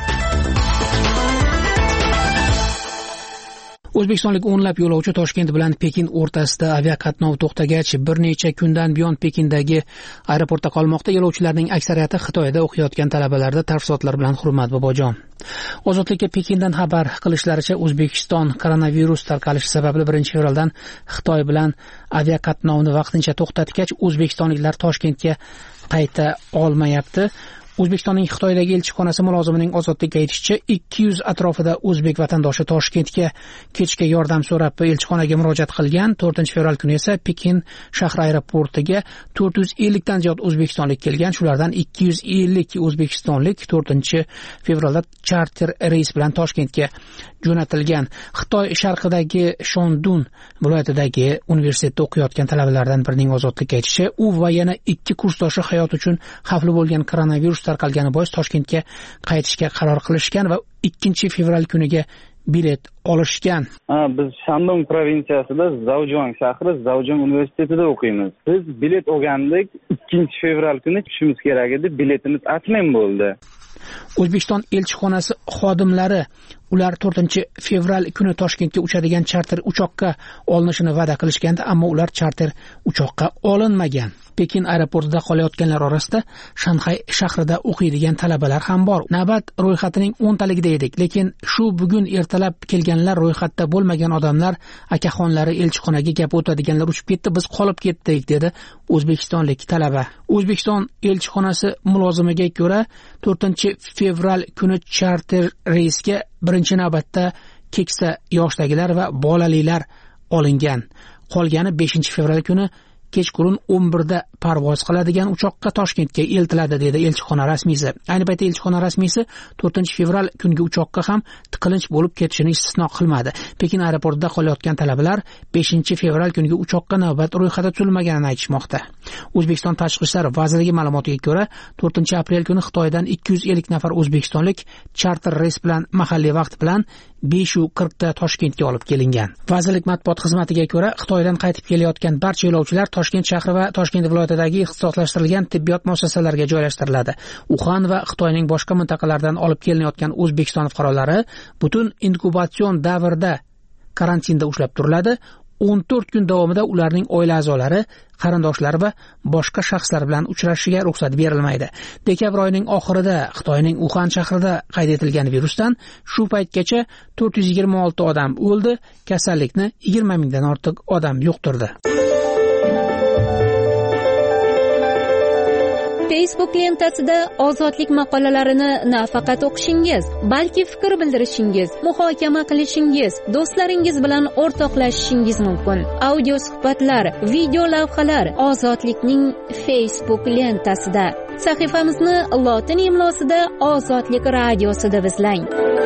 S5: O'zbekistonlik o'nlab yo'lovchi Toshkent bilan Pekin o'rtasida aviaqatnov to'xtagach, bir necha kundan buyon Pekindagi aeroportda qolmoqda. Yo'lovchilarning aksariyati Xitoyda o'qiyotgan talabalarda tafsilotlar bilan Hurmat Bobojon. Ozodlikka Pekindan xabar qilishlaricha, O'zbekiston koronavirus tarqalishi sababli 1-fevraldan Xitoy bilan aviaqatnovni vaqtincha to'xtatgach, o'zbekistonliklar Toshkentga qayta olmayapti. O'zbekistonning Xitoydagi elchixonasi mulozimining Ozodlikka aytishicha, 200 atrofida o'zbek vatandoshi Toshkentga kechga yordam so'rab elchixonaga murojaat qilgan. 4-fevral kuni esa Pekin shahri aeroportiga 450 dan ziyod o'zbekistonlik kelgan. Shulardan 250 o'zbekistonlik 4-fevralda charter reys bilan Toshkentga jo'natilgan. Xitoy sharqidagi Shondun viloyatidagi universitetda o'qiyotgan talabalardan birining Ozodlikka aytishicha, u va yana 2 kursdoshi hayot uchun xavfli bo'lgan koronavirus tarqalgani bois Toshkentga qaytishga qaror qilishgan va 2-fevral kuniga bilet olishgan.
S15: Biz Shandong provinsiyasida Zaojong shahri Zaojong universitetida o'qiymiz. Biz bilet olgandik, 2-fevral kuni tushishimiz kerak edi, biletimiz atmen bo'ldi.
S5: O'zbekiston elchixonasi xodimlari ular 4-fevral kuni Toshkentga uchadigan charter uchoqqa olinishini va'da qilishganda, ammo ular charter uchoqqa olinmagan. Pekin aeroportida qolayotganlar orasida Shanxay shahrida o'qiydigan talabalar ham bor. Navbat ro'yxatining 10 taligida edik, lekin shu bugun ertalab kelganlar ro'yxatda bo'lmagan odamlar akaxonlari elchixonaga gap o'tadiganlar uchib ketdi, biz qolib ketdik, dedi o'zbekistonlik talaba. O'zbekiston elchixonasi mulozimiga ko'ra 4-fevral kuni charter reysga birinchi navbatda keksa yoshdagilar va bolalilar olingan. Qolgani 5-fevral kuni kechqurun 11 da parvoz qiladigan uchoqqa Toshkentga eltiladi, dedi elchixona rasmiysi. Ayni paytda elchixona rasmiysi 4-fevral kungi uchoqqa ham tiqilinch bo'lib ketishini istisno qilmadi. Pekin aeroportida qolayotgan talabalar 5-fevral kungi uchoqqa navbat ro'yxati tuzilmaganini aytishmoqda. O'zbekiston Tashqi ishlar vazirligi ma'lumotiga ko'ra, 4-aprel kuni Xitoydan 250 nafar o'zbekistonlik charter reys bilan mahalliy vaqt bilan 5:40 da Toshkentga olib kelingan. Vazirlik matbuot xizmatiga ko'ra, Xitoydan qaytib kelayotgan barcha yo'lovchilar Toshkent shahri va Toshkent viloyatidagi ixtisoslashtirilgan tibbiyot muassasalariga joylashtiriladi. Uxan va Xitoyning boshqa mintaqalaridan olib kelinayotgan O'zbekiston fuqarolari butun inkubatsion davrda karantinda ushlab turiladi. 14 kun davomida ularning oila a'zolari, qarindoshlari va boshqa shaxslar bilan uchrashishiga ruxsat berilmaydi. Dekabr oyining oxirida Xitoyning Uxan shahrida qayd etilgan virusdan shu paytgacha 426 odam o'ldi, kasallikni 20 mingdan ortiq odam yuqtirdi.
S16: Facebook lentasida ozodlik maqolalarini nafaqat o'qishingiz, balki fikr bildirishingiz, muhokama qilishingiz, do'stlaringiz bilan o'rtoqlashishingiz mumkin. Audio suhbatlar, video lavhalar Ozodlikning Facebook lentasida. Sahifamizni lotin imlosida Ozodlik radiosi deb izlang.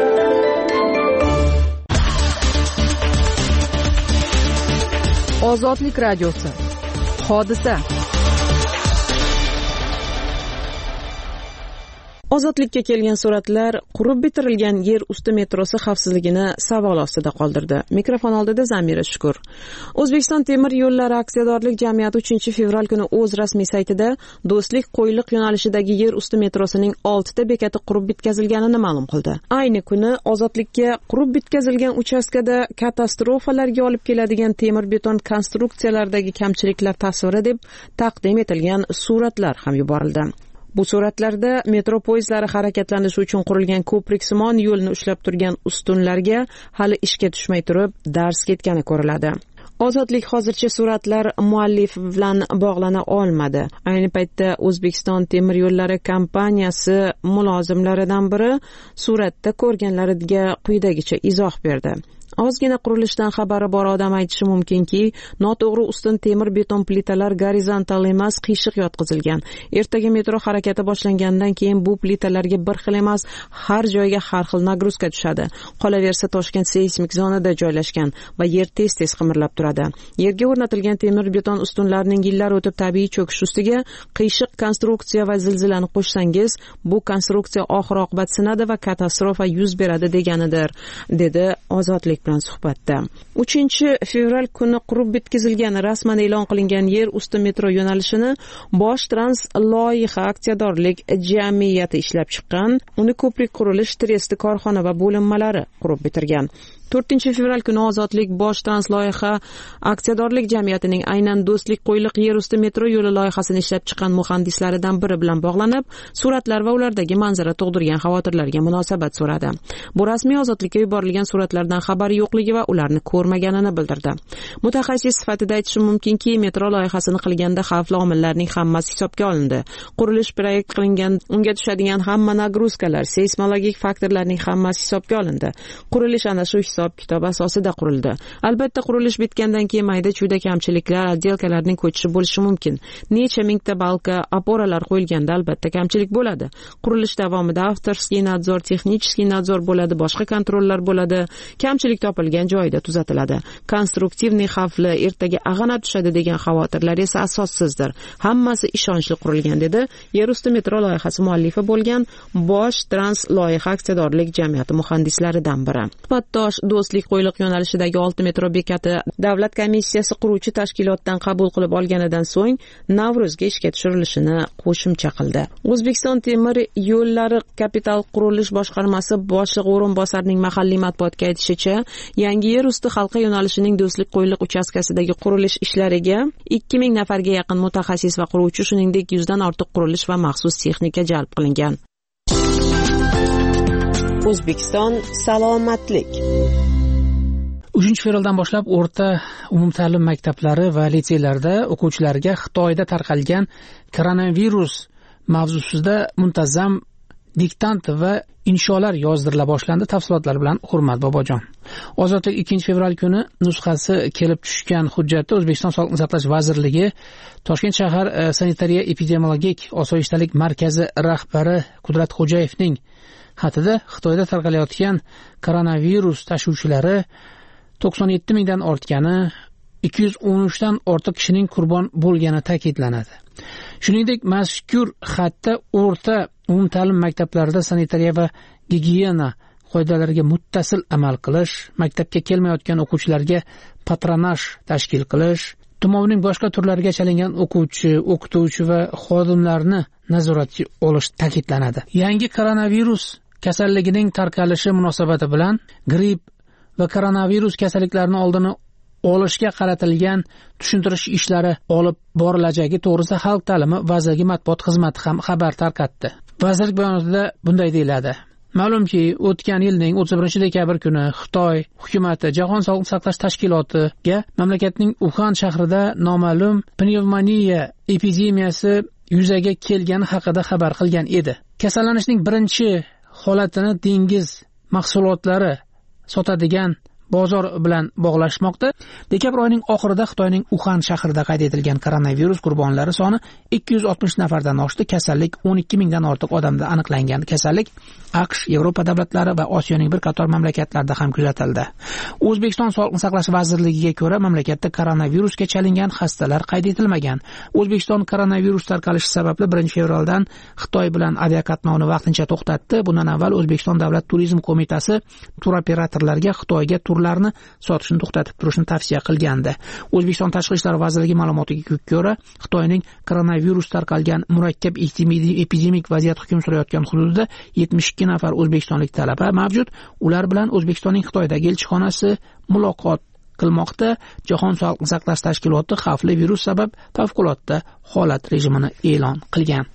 S2: Ozodlik radiosi. Hodisa.
S9: Ozodlikka kelgan suratlar qurib bitirilgan yer usti metrosi xavfsizligini savol ostida qoldirdi. Mikrofon oldida Zamira Shukur. O'zbekiston temir yo'llari aksiyadorlik jamiyati 3-fevral kuni o'z rasmiy saytida Do'stlik Qo'yliq yo'nalishidagi yer usti metrosining 6 ta bekati qurib bitkazilganini ma'lum qildi. Ayni kuni Ozodlikka qurib bitkazilgan uchastkada katastrofalarga olib keladigan temir beton konstruksiyalardagi kamchiliklar tasviri deb taqdim etilgan suratlar ham yuborildi. Bu suratlarda metro poyezdlari harakatlanishi uchun qurilgan ko'priksimon yo'lni ushlab turgan ustunlarga hali ishga tushmay turib dars ketgani ko'riladi. Ozodlik hozircha suratlar muallifi bilan bog'lana olmadi. Ayni paytda O'zbekiston temir yo'llari kompaniyasi mulozimlaridan biri suratda ko'rganlariga quyidagicha izoh berdi. Ozgina qurilishdan xabari bor odam aytishi mumkinki, noto'g'ri ustun temir beton plitalar gorizontal emas, qiyshiq yotqizilgan. Ertaga metro harakati boshlangandan keyin bu plitalarga bir xil emas, har joyga har xil nagruzka tushadi. Qolaversa Toshkent seysmik zonada joylashgan va yer tez-tez qimirlab turadi. Yerga o'rnatilgan temir beton ustunlarning yillar o'tib tabiiy cho'kish ustiga qiyshiq konstruksiya va zilzilani qo'shsangiz, bu konstruksiya oxir-oqibat sinadi va katastrofa yuz beradi deganidir, dedi Ozodlik bilan suhbatda. 3-fevral kuni qurib bitkazilgan rasman e'lon qilingan yer usti metro yo'nalishini Bosh Trans loyiha aksiyadorlik jamiyati ishlab chiqqan. Uni ko'prik qurilish tresti korxona va bo'linmalari qurib bitirgan. 4-fevral kuni Ozodlik Bosh Trans loyiha aksiyadorlik jamiyatining aynan Do'stlik Qo'yliq yer usti metro yo'li loyihasini ishlab chiqqan muhandislaridan biri bilan bog'lanib, suratlar va ulardagi manzara tug'dirgan xavotirlarga munosabat so'radi. Bu rasmiy Ozodlikka yuborilgan suratlardan xabari yo'qligi va ularni ko'rmaganini bildirdi. Mutaxassis sifatida aytishim mumkinki, metro loyihasini qilganda xavfli omillarning hammasi hisobga olindi. Qurilish proyekt qilingan, unga tushadigan hamma nagruzkalar, seysmologik faktorlarning hammasi hisobga olindi. Qurilish ana shu hisob-kitob asosida qurildi. Albatta, qurilish bitgandan keyin mayda-chuyda kamchiliklar, oddelkalarning ko'chishi bo'lishi mumkin. Necha mingta balka, oporalar qo'yilganda albatta kamchilik bo'ladi. Qurilish davomida avtorskiy nadzor, texnicheskiy nadzor bo'ladi, boshqa kontrollar bo'ladi. Kamchilik topilgan joyida tuzatiladi. Konstruktivniy xavfli, ertaga ag'anab tushadi degan xavotirlar esa asossizdir. Hammasi ishonchli qurilgan, dedi yer usti metro loyihasi muallifi bo'lgan Bosh Trans loyiha aksiyadorlik jamiyati muhandislaridan biri. Suhbatdosh Do'stlik Qo'yliq yo'nalishidagi 6 metro bekati davlat komissiyasi quruvchi tashkilotdan qabul qilib olganidan so'ng Navruzga ishga tushirilishini qo'shimcha qildi. O'zbekiston temir yo'llari kapital qurilish boshqarmasi boshlig'i o'rinbosarining mahalliy matbuotga aytishicha, yangi yer usti halqa yo'nalishining Do'stlik Qo'yliq uchastkasidagi qurilish ishlariga 2000 nafarga yaqin mutaxassis va quruvchi, shuningdek 100 dan ortiq qurilish va maxsus texnika jalb qilingan. O'zbekiston salomatlik.
S5: 3-fevraldan boshlab o'rta umumta'lim maktablari va litseylarda o'quvchilarga Xitoyda tarqalgan koronavirus mavzusida muntazam diktant va insholar yozdirila boshlandi. Tafsilotlar bilan Hurmat Bobojon. Ozodlik 2-fevral kuni nusxasi kelib tushgan hujjatda O'zbekiston Sog'liqni saqlash vazirligi Toshkent shahar sanitariya epidemiologik osoyishtalik markazi rahbari Qudratxo'jayevning xatida Xitoyda tarqalayotgan koronavirus tashuvchilari 97 mingdan ortgani, 213 dan ortiq kishining qurbon bo'lgani ta'kidlanadi. Shuningdek, mazkur xatda o'rta umumta'lim maktablarida sanitariya va gigiyena qoidalariga muttasil amal qilish, maktabga kelmayotgan o'quvchilarga patronaj tashkil qilish, tumovning boshqa turlariga chalingan o'quvchi, o'qituvchi va xodimlarni nazoratga olish ta'kidlanadi. Yangi koronavirus kasalligining tarqalishi munosabati bilan gripp va koronavirus kasalliklarini oldini olishga qaratilgan tushuntirish ishlari olib borilajagi to'g'risida Xalq ta'limi vazirligi matbuot xizmati ham xabar tarqatdi. Vazirlik bayonotida bunday deyiladi: Ma'lumki, o'tgan yilning 31-dekabr kuni Xitoy hukumati Jahon sog'liqni saqlash tashkilotiga mamlakatning Uxan shahrida noma'lum pnevmoniya epidemiyasi yuzaga kelgani haqida xabar qilgan edi. Kasallanishning birinchi holatini dengiz mahsulotlari sotadigan bozor bilan bog'lashmoqda. Dekabr oyining oxirida Xitoyning Uxan shahrida qayd etilgan koronavirus qurbonlari soni 260 nafardan oshdi. Kasallik 12 mingdan ortiq odamda aniqlangan. Kasallik AQSh, Yevropa davlatlari va Osiyoning bir qator mamlakatlarida ham kuzatildi. O'zbekiston Sog'liqni saqlash vazirligiga ko'ra, mamlakatda koronavirusga chalingan xastalar qayd etilmagan. O'zbekiston koronavirus tarqalishi sababli 1-fevraldan Xitoy bilan aviaqatnovni vaqtincha to'xtatdi. Bundan avval O'zbekiston Davlat turizm qo'mitasi turoperatorlarga Xitoyga turlarni sotishni to'xtatib turishni tavsiya qilgandi. O'zbekiston Tashqi ishlar vazirligi ma'lumotiga ko'ra, Xitoyning koronavirus tarqalgan murakkab epidemik vaziyat hukm surayotgan hududida 72 nafar o'zbekistonlik talaba mavjud. Ular bilan O'zbekistonning Xitoydagi elchixonasi muloqot qilmoqda. Jahon Sog'liqni saqlash tashkiloti xavfli virus sabab favqulodda holat rejimini e'lon qilgan.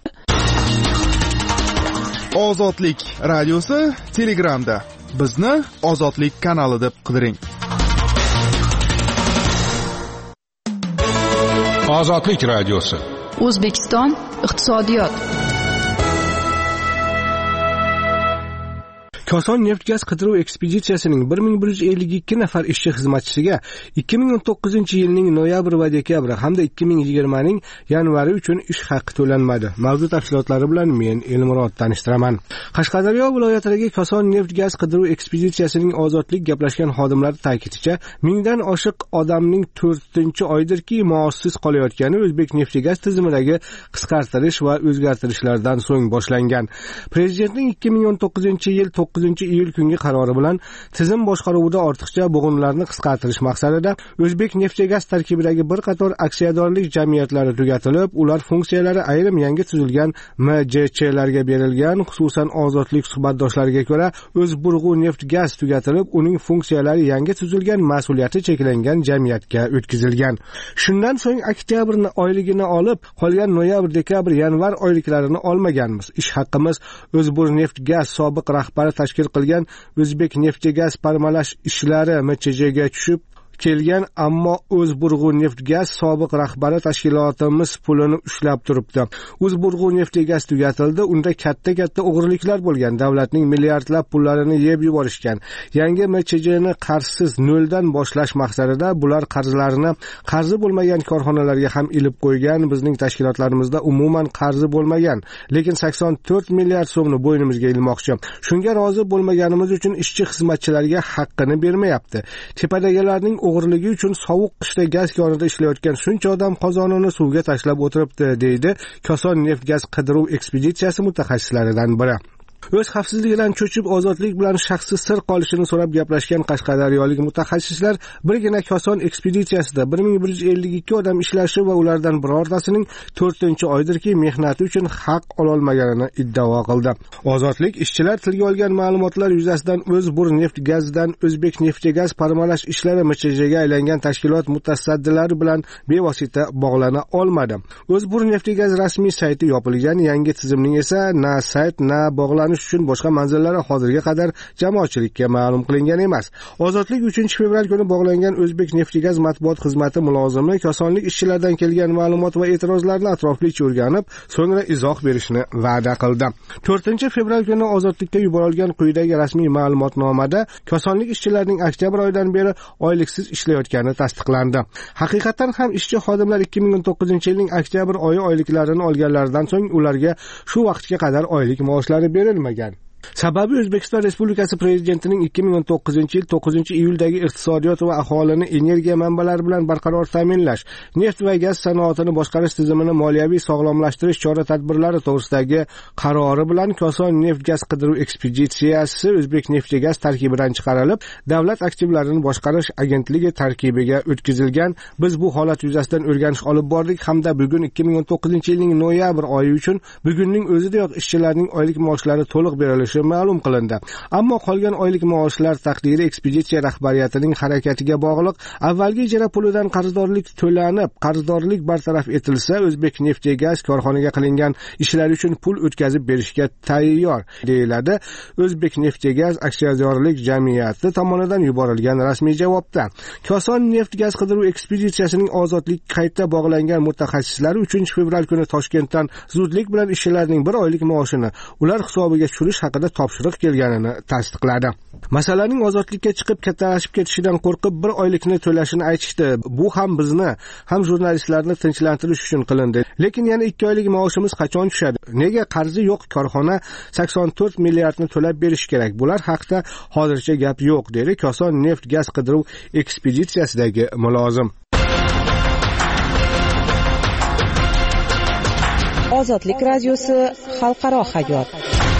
S14: Ozodlik radiosi Telegramda. Bizni Ozodlik kanali deb qidiring.
S17: Ozodlik radiosi.
S2: O'zbekiston iqtisodiyot.
S4: Koson neft-gaz qidiruv ekspeditsiyasining 1152 nafar ishchi xizmatchisiga 2019-yilning noyabr va dekabri hamda 2020ning yanvari uchun ish haqi to'lanmadi. Mavzu tafsilotlari bilan men Elmurod tanishtiraman. Qashqadaryo viloyatidagi Koson neft-gaz qidiruv ekspeditsiyasining ozodlik gaplashgan xodimlari ta'kidincha, mingdan oshiq odamning 4-oydirki maoshsiz qolayotgani O'zbek neft-gaz tizimidagi qisqartirish va o'zgartirishlardan so'ng boshlangan. Prezidentning 2019-yil 9-iyul kungi qarori bilan tizim boshqaruvida ortiqcha bo'g'inlarni qisqartirish maqsadida O'zbek neft-gaz tarkibidagi bir qator aksiyadorlik jamiyatlari tugatilib, ular funksiyalari ayrim yangi tuzilgan MJClarga berilgan. Xususan, ozodlik suhbatdoshlariga ko'ra, O'zburg'u neft-gaz tugatilib, uning funksiyalari yangi tuzilgan mas'uliyati cheklangan jamiyatga o'tkazilgan. Shundan so'ng oktyabrni oyligini olib, qolgan noyabr, dekabr, yanvar oyliklarini olmaganmiz. Ish haqimiz O'zburg neft-gaz sobiq rahbari tashkil qilgan O'zbek neft-gaz parmalash ishlari MCJga tushib kelgan, ammo O'zburg'u neft-gaz sobiq rahbari tashkilotimiz pulini ushlab turibdi. O'zburg'u neft-gaz tugatildi, unda katta o'g'riliklar bo'lgan, davlatning milliardlab pullarini yeb yuborishgan. Yangi MCJni qarzsiz noldan boshlash maqsadida bular qarzlarini qarzi bo'lmagan korxonalarga ham ilib qo'ygan. Bizning tashkilotlarimizda umuman qarzi bo'lmagan, lekin 84 milliard so'mni bo'ynimizga ilmoqchi. Shunga rozi bo'lmaganimiz uchun ishchi xizmatchilarga haqqini bermayapti. Tepadagilarning o'g'irligi uchun sovuq qishda gaz konida ishlayotgan shuncha odam qozonini suvga tashlab o'tiribdi, deydi Koson neft-gaz qidiruv ekspeditsiyasi mutaxassislaridan biri. O'z xavfsizligidan cho'chib ozodlik bilan shaxsi sir qolishini so'rab gaplashgan qashqadaryolik mutaxassislar birgina Koson ekspeditsiyasida 1152 odam ishlashi va ulardan birortasining 4-oydirki mehnati uchun haq ololmaganini iddao qildi. Ozodlik ishchilar tilga olgan ma'lumotlar yuzasidan O'zburg neft-gazdan O'zbek neft-gaz parmalash ishlari MCJga aylangan tashkilot mutasaddilari bilan bevosita bog'lana olmadi. O'zburg neft-gaz rasmiy sayti yopilgan, yangi tizimning esa na sayt na bog'lanish uchun boshqa manzillari hozirga qadar jamoatchilikka ma'lum qilingan emas. Ozodlik 3-fevral kuni bog'langan O'zbek neft-gaz matbuot xizmati mulozimi kosonlik ishchilardan kelgan ma'lumot va e'tirozlarni atroflicha o'rganib, so'ngra izoh berishni va'da qildi. 4-fevral kuni ozodlikka yuborilgan quyidagi rasmiy ma'lumotnomada kosonlik ishchilarining oktyabr oyidan beri oyliksiz ishlayotgani tasdiqlandi. Haqiqatan ham ishchi xodimlar 2019-yilning oktyabr oyi oyliklarini olganlaridan so'ng ularga shu vaqtga qadar oylik maoshlari berilmagan. Sababi O'zbekiston Respublikasi Prezidentining 2019-yil 9-iyuldagi iqtisodiyot va aholini energiya manbalari bilan barqaror ta'minlash, neft va gaz sanoatini boshqarish tizimini moliyaviy sog'lomlashtirish chora-tadbirlari to'g'risidagi qarori bilan Koson neft-gaz qidiruv ekspeditsiyasi O'zbek neft-gaz tarkibidan chiqarilib, davlat aktivlarini boshqarish agentligi tarkibiga o'tkazilgan. Biz bu holat yuzasidan o'rganish olib bordik hamda bugun 2019-yilning noyabr oyi uchun bugunning o'zidayoq ishchilarning oylik maoshlari to'liq berilishi ma'lum qilindi. Ammo qolgan oylik maoshlar taqdiri ekspeditsiya rahbariyatining harakatiga bog'liq. Avvalgi ijara pulidan qarzdorlik to'lanib, qarzdorlik bartaraf etilsa, O'zbek neft-gaz korxonaga qilingan ishlar uchun pul o'tkazib berishga tayyor, deyiladi O'zbek neft-gaz aksiyadorlik jamiyati tomonidan yuborilgan rasmiy javobda. Koson neft-gaz qidiruv ekspeditsiyasining ozodlik qayta bog'langan mutaxassislari 3-fevral kuni Toshkentdan zudlik bilan ishchilarning bir oylik maoshini ular hisobiga tushirish haqida haqida topshiriq kelganini tasdiqladi. Masalaning ozodlikka chiqib kattalashib ketishidan qo'rqib 1 oylikni to'lashini aytishdi. Bu ham bizni, ham jurnalistlarni tinchlantirish uchun qilindi. Lekin yana 2 oylik maoshimiz qachon tushadi? Nega qarzi yo'q korxona 84 milliardni to'lab berish kerak? Bular haqida hozircha gap yo'q, dedi Koson neft gaz qidiruv ekspeditsiyasidagi mulozim.
S9: Ozodlik radiosi xalqaro hayot.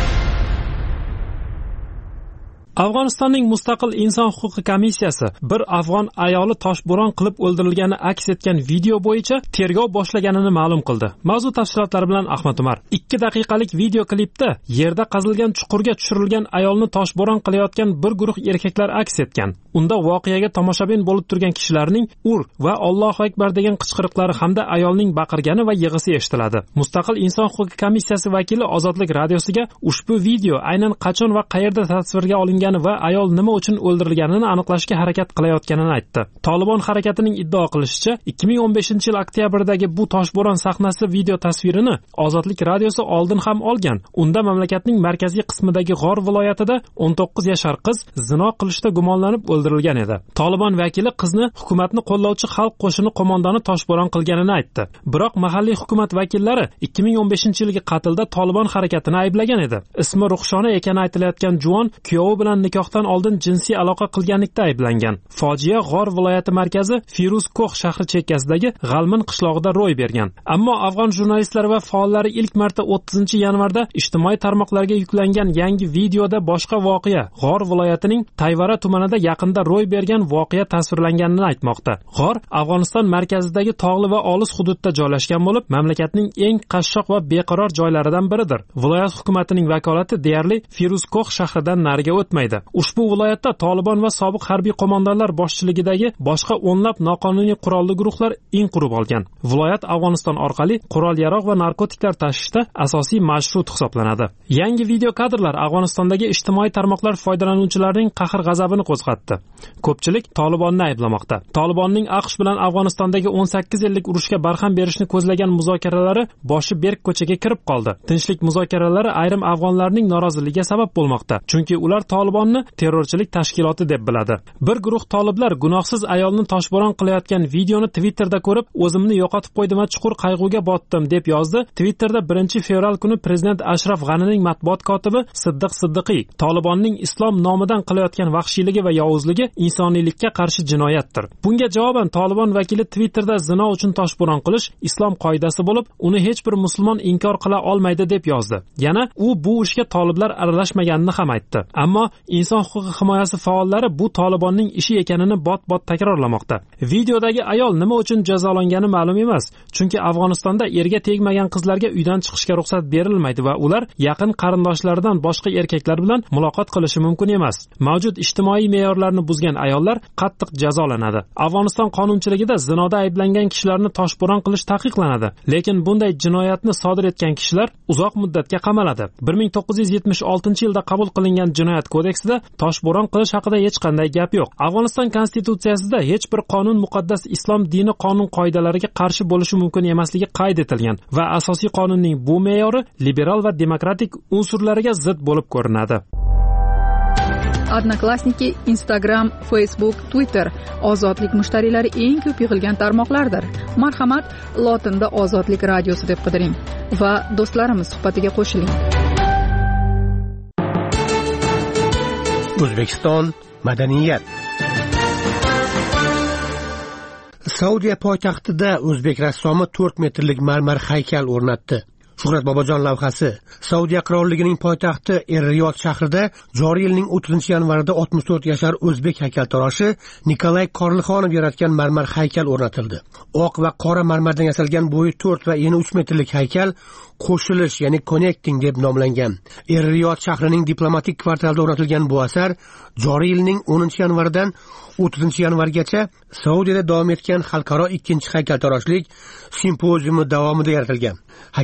S18: Afg'onistonning mustaqil inson huquqi komissiyasi bir afg'on ayoli toshbo'ron qilib o'ldirilgani aks etgan video bo'yicha tergov boshlaganini ma'lum qildi. Mavzu tafsilotlari bilan Ahmad Umar. 2 daqiqalik video klipda yerda qazilgan chuqurga tushirilgan ayolni toshbo'ron qilayotgan bir guruh erkaklar aks etgan. Unda voqeaga tomoshabin bo'lib turgan kishilarning ur va Allohu akbar degan qichqiriqlari hamda ayolning baqirgani va yig'isi eshitiladi. Mustaqil inson huquqi komissiyasi vakili Ozodlik radiosiga ushbu video aynan qachon va qayerda tasvirga olingan va ayol nima uchun o'ldirilganini aniqlashga harakat qilayotganini aytdi. Tolibon harakatining iddao qilishicha, 2015-yil oktyabrdagi bu toshbo'ron sahnasi video tasvirini Ozodlik radiosi oldin ham olgan. Unda mamlakatning markaziy qismidagi G'or viloyatida 19 yashar qiz zino qilishda gumonlanib o'ldirilgan edi. Tolibon vakili qizni hukumatni qo'llovchi xalq qo'shini qo'mondoni toshbo'ron qilganini aytdi. Biroq mahalliy hukumat vakillari 2015-yilgi qatlda Tolibon harakatini ayblagan edi. Ismi Ruxshona ekani aytilayotgan juvon kuyovi bilan nikohdan oldin jinsiy aloqa qilganlikda ayblangan. Fojia G'or viloyati markazi Firuz Ko'x shahri chekkasidagi G'almin qishlog'ida ro'y bergan. Ammo afg'on jurnalistlari va faollari ilk marta 30-yanvarda ijtimoiy tarmoqlarga yuklangan yangi videoda boshqa voqea G'or viloyatining Tayvara tumanida yaqinda ro'y bergan voqea tasvirlanganini aytmoqda. G'or Afg'oniston markazidagi tog'li va olis hududda joylashgan bo'lib, mamlakatning eng qashshoq va beqaror joylaridan biridir. Viloyat hukumatining vakolati deyarli Firuz Ko'x shahridan nariga o'tmaydi. Ushbu viloyatda Tolibon va sobiq harbiy qo'mondonlar boshchiligidagi boshqa o'nlab noqonuniy qurolli guruhlar in qurib olgan. Viloyat Afg'oniston orqali qurol-yarog' va narkotiklar tashishda asosiy marshrut hisoblanadi. Yangi video kadrlar Afg'onistondagi ijtimoiy tarmoqlar foydalanuvchilarining qahr-g'azabini qo'zg'atdi. Ko'pchilik Tolibonni ayblamoqda. Tolibonning AQSh bilan Afg'onistondagi 18 yillik urushga barham berishni ko'zlagan muzokaralari boshi berk ko'chaga kirib qoldi. Tinchlik muzokaralari ayrim afg'onlarning noroziligiga sabab bo'lmoqda. Chunki ular Tolibonni terrorchilik tashkiloti deb biladi. Bir guruh toliblar gunohsiz ayolni toshbo'ron qilayotgan videoni Twitterda ko'rib, o'zimni yo'qotib qo'ydim va chuqur qayg'uga botdim deb yozdi. Twitterda 1-fevral kuni prezident Ashraf G'anining matbuot kotibi Siddiq Siddiqiy Tolibonning islom nomidan qilayotgan vahshiyligi va yovuzligi insoniylikka qarshi jinoyatdir. Bunga javoban Tolibon vakili Twitterda zino uchun toshbo'ron qilish islom qoidasi bo'lib, uni hech bir musulmon inkor qila olmaydi deb yozdi. Yana u bu ishga toliblar aralashmaganini ham aytdi. Ammo inson huquqi himoyasi faollari bu Tolibonning ishi ekanini bot-bot takrorlamoqda. Videodagi ayol nima uchun jazolangani ma'lum emas. Chunki Afg'onistonda erga tegmagan qizlarga uydan chiqishga ruxsat berilmaydi va ular yaqin qarindoshlaridan boshqa erkaklar bilan muloqot qilishi mumkin emas. Mavjud ijtimoiy me'yorlarni buzgan ayollar qattiq jazolanadi. Afg'oniston qonunchiligida zinoda ayblangan kishilarni toshbo'ron qilish taqiqlanadi. Lekin bunday jinoyatni sodir etgan kishilar uzoq muddatga qamaladi. 1976-yilda qabul qilingan jinoyat kodeksida toshbo'ron qilish haqida hech qanday gap yo'q. Afg'oniston konstitutsiyasida hech bir qonun muqaddas islom dini qonun qoidalariga qarshi bo'lishi mumkin emasligi qayd etilgan va asosiy qonunning bu me'yori liberal va demokratik unsurlariga zid bo'lib ko'rinadi.
S2: Odnoklassniki, Instagram, Facebook, Twitter ozodlik mushtariylari eng ko'p yig'ilgan tarmoqlardir. Marhamat, lotinda Ozodlik radiosi deb qidiring va do'stlarimiz suhbatiga qo'shiling.
S19: O'zbekiston madaniyat. Saudiya poytaxtida o'zbek rassomi 4 metrlik marmar haykal o'rnatdi. Shuhrat Bobojon lavhasi. Saudiya qirolligining poytaxti Er-Riyod shahrida joriy yilning 30-yanvarida 64 yashar o'zbek haykaltaroshi Nikolay Korlixonov yaratgan marmar haykal o'rnatildi. Oq va qora marmardan yasalgan bo'yi 4 va eni 3 metrlik haykal qo'shilish, ya'ni connecting deb nomlangan. Er-Riyod shahrining diplomatik kvartalida o'rnatilgan bu asar joriy yilning 10-yanvaridan 30-yanvargacha Saudiyada davom etgan xalqaro 2-haykaltaroshlik simpoziumi davomida yaratilgan. Haykaltarosh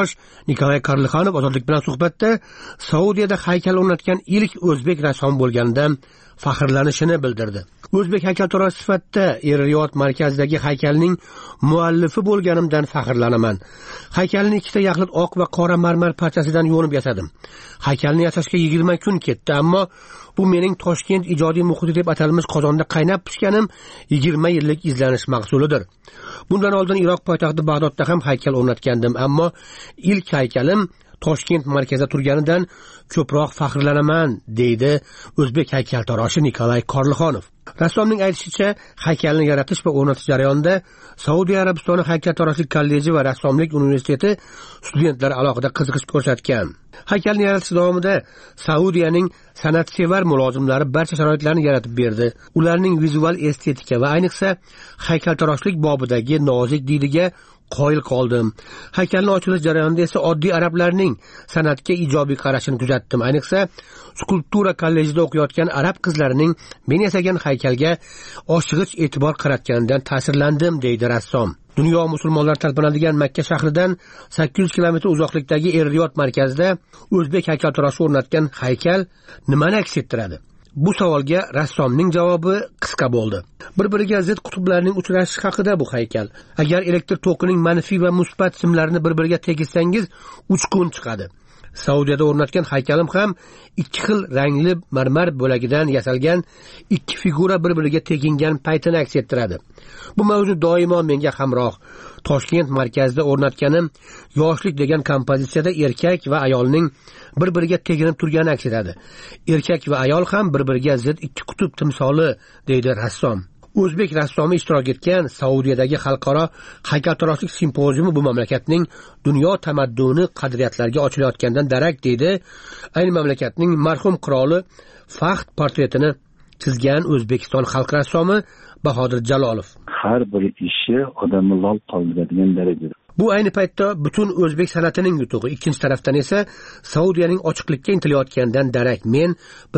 S19: haykaltarosh Nikolay Karlixanov Ozodlik bilan suhbatda Saudiyada haykal o'rnatgan ilk o'zbek rassom bo'lganidan faxrlanishini bildirdi. O'zbek haykaltarosh sifatida Er-Riyod markazidagi haykalning muallifi bo'lganimdan faxrlanaman. Haykalni ikkita yaxlit oq va qora marmar parchasidan yo'nib yasadim. Haykalni yasashga 20 kun ketdi, ammo bu mening Toshkent ijodiy muhiti deb atalmish qozonda qaynab pishganim 20 yillik izlanish mahsulidir. Bundan oldin Iroq poytaxti Bag'dodda ham haykal o'rnatgandim, ammo ilk haykalim Toshkent markazida turganidan ko'proq faxrlanaman, deydi o'zbek haykaltaroshi Nikolay Karlixanov. Rassomning aytishicha, haykalni yaratish va o'rnatish jarayonida Saudiya Arabistoni haykaltaroshlik kolleji va rassomlik universiteti studentlari alohida qiziqish ko'rsatgan. Haykalni yaratish davomida Saudiyaning san'atsevar mulozimlari barcha sharoitlarni yaratib berdi. Ularning vizual estetika va ayniqsa haykaltaroshlik bobidagi nozik diliga qoyil qoldim. Haykalning ochilish jarayonida esa oddiy arablarning san'atga ijobiy qarashini kuzatdim. Ayniqsa skulptura kollejida o'qiyotgan arab qizlarining men yasagan haykalga oshig'ich e'tibor qaratganidan ta'sirlandim, deydi rassom. Dunyo musulmonlari talpinadigan Makka shahridan 800 kilometr uzoqlikdagi Er-Riyod markazida o'zbek haykaltaroshi o'rnatgan haykal nimani aks ettiradi? Bu savolga rassomning javobi qisqa bo'ldi. Bir-biriga zid qutblarning uchrashishi haqida bu haykal. Agar elektr tokining manfiy va musbat simlarini bir-biriga tegizsangiz uchqun chiqadi. Saudiyada o'rnatgan haykalim ham ikki xil rangli marmar bo'lagidan yasalgan ikki figura bir-biriga tegingan paytini aks ettiradi. Bu mavzu doimo menga hamroh. Toshkent markazida o'rnatganim yoshlik degan kompozitsiyada erkak va ayolning bir-biriga teginib turgani aks etadi. Erkak va ayol ham bir-biriga zid ikki qutb timsoli, deydi rassom. O'zbek rassomi ishtirok etgan Saudiyadagi xalqaro haykaltaroshlik simpoziumi bu mamlakatning dunyo tamadduni qadriyatlariga ochilayotgandan darak, deydi ayni mamlakatning marhum qiroli Faxd portretini chizgan O'zbekiston xalq rassomi Bahodir Jalolov.
S20: Har bir ishi odamni lol qoldiradigan darajada.
S19: Bu ayni paytda butun o'zbek san'atining yutug'i. Ikkinchi tarafdan esa Saudiyaning ochiqlikka intilayotganidan darak. Men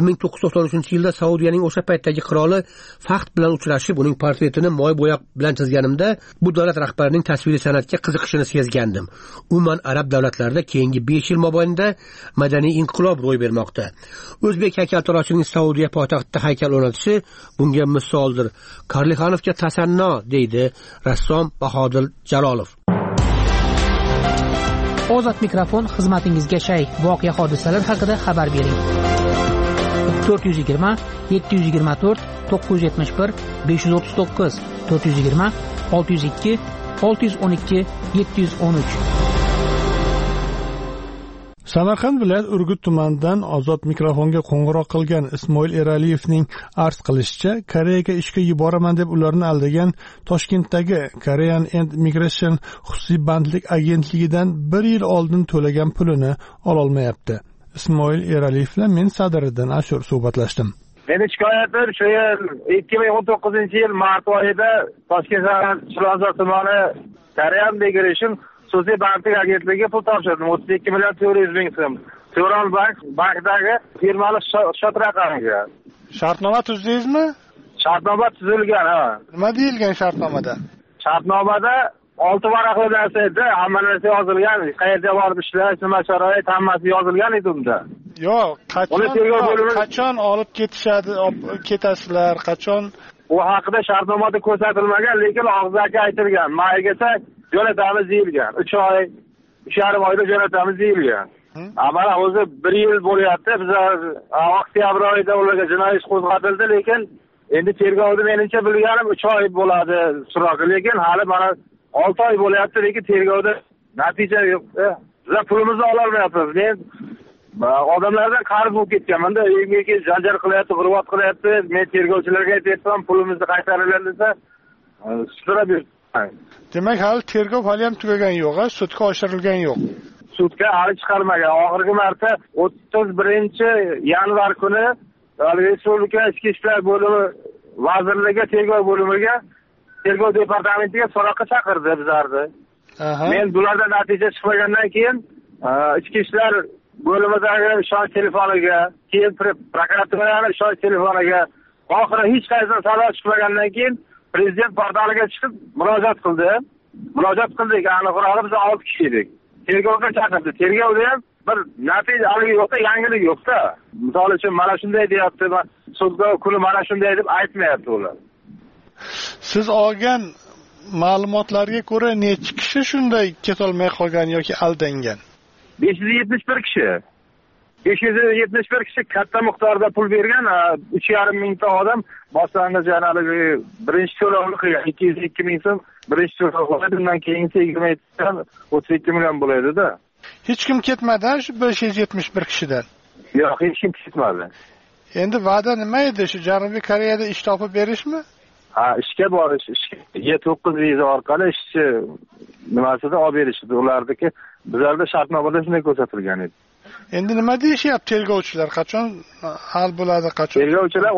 S19: 1993-yilda Saudiyaning o'sha paytdagi qiroli Faxd bilan uchrashib, uning portretini moy bo'yoq bilan chizganimda bu davlat rahbarining tasviriy san'atga qiziqishini sezgandim. Umuman arab davlatlarida keyingi 5 yil mobaynida madaniy inqilob ro'y bermoqda. O'zbek haykaltaroshining Saudiya poytaxtida haykal o'rnatishi bunga misoldir. Karlixanovga tasanno, deydi rassom Bahodir Jalolov.
S5: Ozod mikrofon xizmatingizga shay. Voqea hodisalar haqida xabar bering. 420 724 971 539 420 602 612 713.
S1: Samarqand viloyat Urgut tumanidan Ozod mikrofonga qo'ng'iroq qilgan Ismoil Eraliyevning arz qilishicha, Koreyaga ishga yuboraman deb ularni aldagan Toshkentdagi Korean and Migration xususiy bandlik agentligidan 1 yil oldin to'lagan pulini ololmayapti. Ismoil Eraliyev bilan men Sadiriddin Ashur suhbatlashdim.
S21: Meni shikoyatim shu yil 2019-yil mart oyida Toshkent shahar Chilonzor tumani Korean Migration xususiy bandlik agentligi pul topshirdim. 32 million 400 ming so'm. Turon bankdagi firmali shot raqamiga.
S1: Shartnoma tuzdingizmi?
S21: Shartnoma tuzilgan, ha.
S1: Nima deyilgan shartnomada?
S21: Shartnomada 6 varaqli narsa edi, hamma narsa yozilgan. Qayerga borib ishlash, nima sharoit, hammasi yozilgan edi unda.
S1: Yo'q, qachon olib ketasizlar, qachon?
S21: U haqida shartnomada ko'rsatilmagan, lekin og'zaki aytilgan. Maygacha jo'natamiz deyilgan. 3 oy, 3,5 oyda jo'natamiz deyilgan. Mana o'zi 1 yil bo'lyapti. Bizlar oktyabr oyida ularga jinoiy ish qo'zg'atildi, lekin endi tergovda menimcha bilganim 3 oy bo'ladi suroq. Lekin hali mana 6 oy bo'lyapti, lekin tergovda natija yo'q. Bizlar pulimizni ola olmayapmiz. Men odamlardan qarz bo'lib ketganman-da, uyimga janjal qilyapti, g'urvat qilyapti. Men tergovchilarga aytyapman, pulimizni qaytaringlar desa, sudrab yuribdi.
S1: Demak, hali tergov hali ham tugagan yo'q, sudga oshirilgan yo'q.
S21: Sudga hali chiqarmagan. Oxirgi marta 31-yanvar kuni Respublika Ichki ishlar bo'limi vazirligi tergov bo'limiga, tergov departamentiga so'roqqa chaqirdi bizlarni. Men bulardan natija chiqmagandan keyin ichki ishlar bo'limidagi ishonch telefoniga, keyin prokuraturaning ishonch telefoniga, oxiri hech qaysidan sado chiqmagandan keyin prezident portaliga chiqib murojaat qildik. Aniqrog'i biz 6 kishi edik. tergovga chaqirdi. Tergovda ham bir natija haligi yo'qda, yangilik yo'qda. Misol uchun mana shunday deyapti, sudga kuni mana shunday deb aytmayapti ular.
S1: Siz olgan ma'lumotlarga ko'ra necha kishi shunday ketolmay qolgan yoki aldangan?
S21: 571 kishi. 571 kishi katta miqdorda pul bergan, 3,5 mingta odam boshlang'ich haligi birinchi to'lovni qilgan. 202 ming so'm birinchi to'lov qiladi, undan keyingi 32 million bo'ladi-da.
S1: Hech kim ketmadi shu 571 kishidan.
S21: Yo'q, hech kim ketmadi.
S1: Endi va'da nima edi? Shu Janubiy Koreyada ish topib berishmi?
S21: Ishga borish, E9 viza orqali ishchi nimasida olib berishdi. Ularniki bizlarda shartnomada shunday ko'rsatilgan edi.
S1: Endi nima deyishyapti tergovchilar? Qachon hal bo'ladi, qachon?
S21: Tergovchilar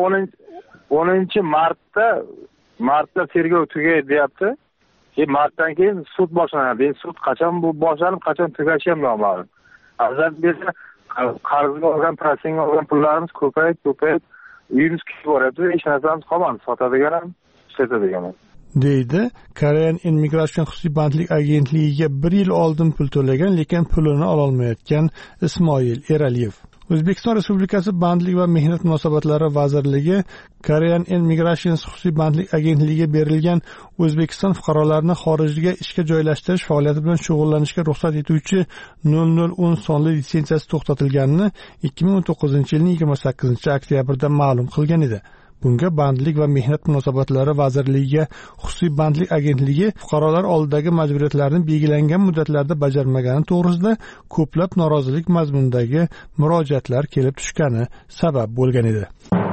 S21: 10-martda tergov tugaydi deyapti. Martdan keyin sud boshlanadi. Endi sud qachon bu boshlanib, qachon tugashi ham noma'lum. Azal bersa qarzga olgan, prosenga olgan pullarimiz ko'payib, uyimiz kuyib boradi, hech narsamiz qolmadi, sotadigan ham, ishlatadigan ham.
S1: deydi Korean Immigration xususiy bandlik agentligiga 1 yil oldin pul to'lagan, lekin pulini ololmayotgan Ismoil Eraliyev. O'zbekiston Respublikasi Bandlik va mehnat munosabatlari vazirligi Korean Immigration xususiy bandlik agentligiga berilgan O'zbekiston fuqarolarini xorijga ishga joylashtirish faoliyati bilan shug'ullanishga ruxsat etuvchi 0010 sonli litsenziyasi to'xtatilganini 2019-yilning 28-oktyabrda ma'lum qilgan edi. Bunga Bandlik va mehnat munosabatlari vazirligiga xususiy bandlik agentligi fuqarolar oldidagi majburiyatlarni belgilangan muddatlarda bajarmagani to'g'risida ko'plab norozilik mazmunidagi murojaatlar kelib tushgani sabab bo'lgan edi.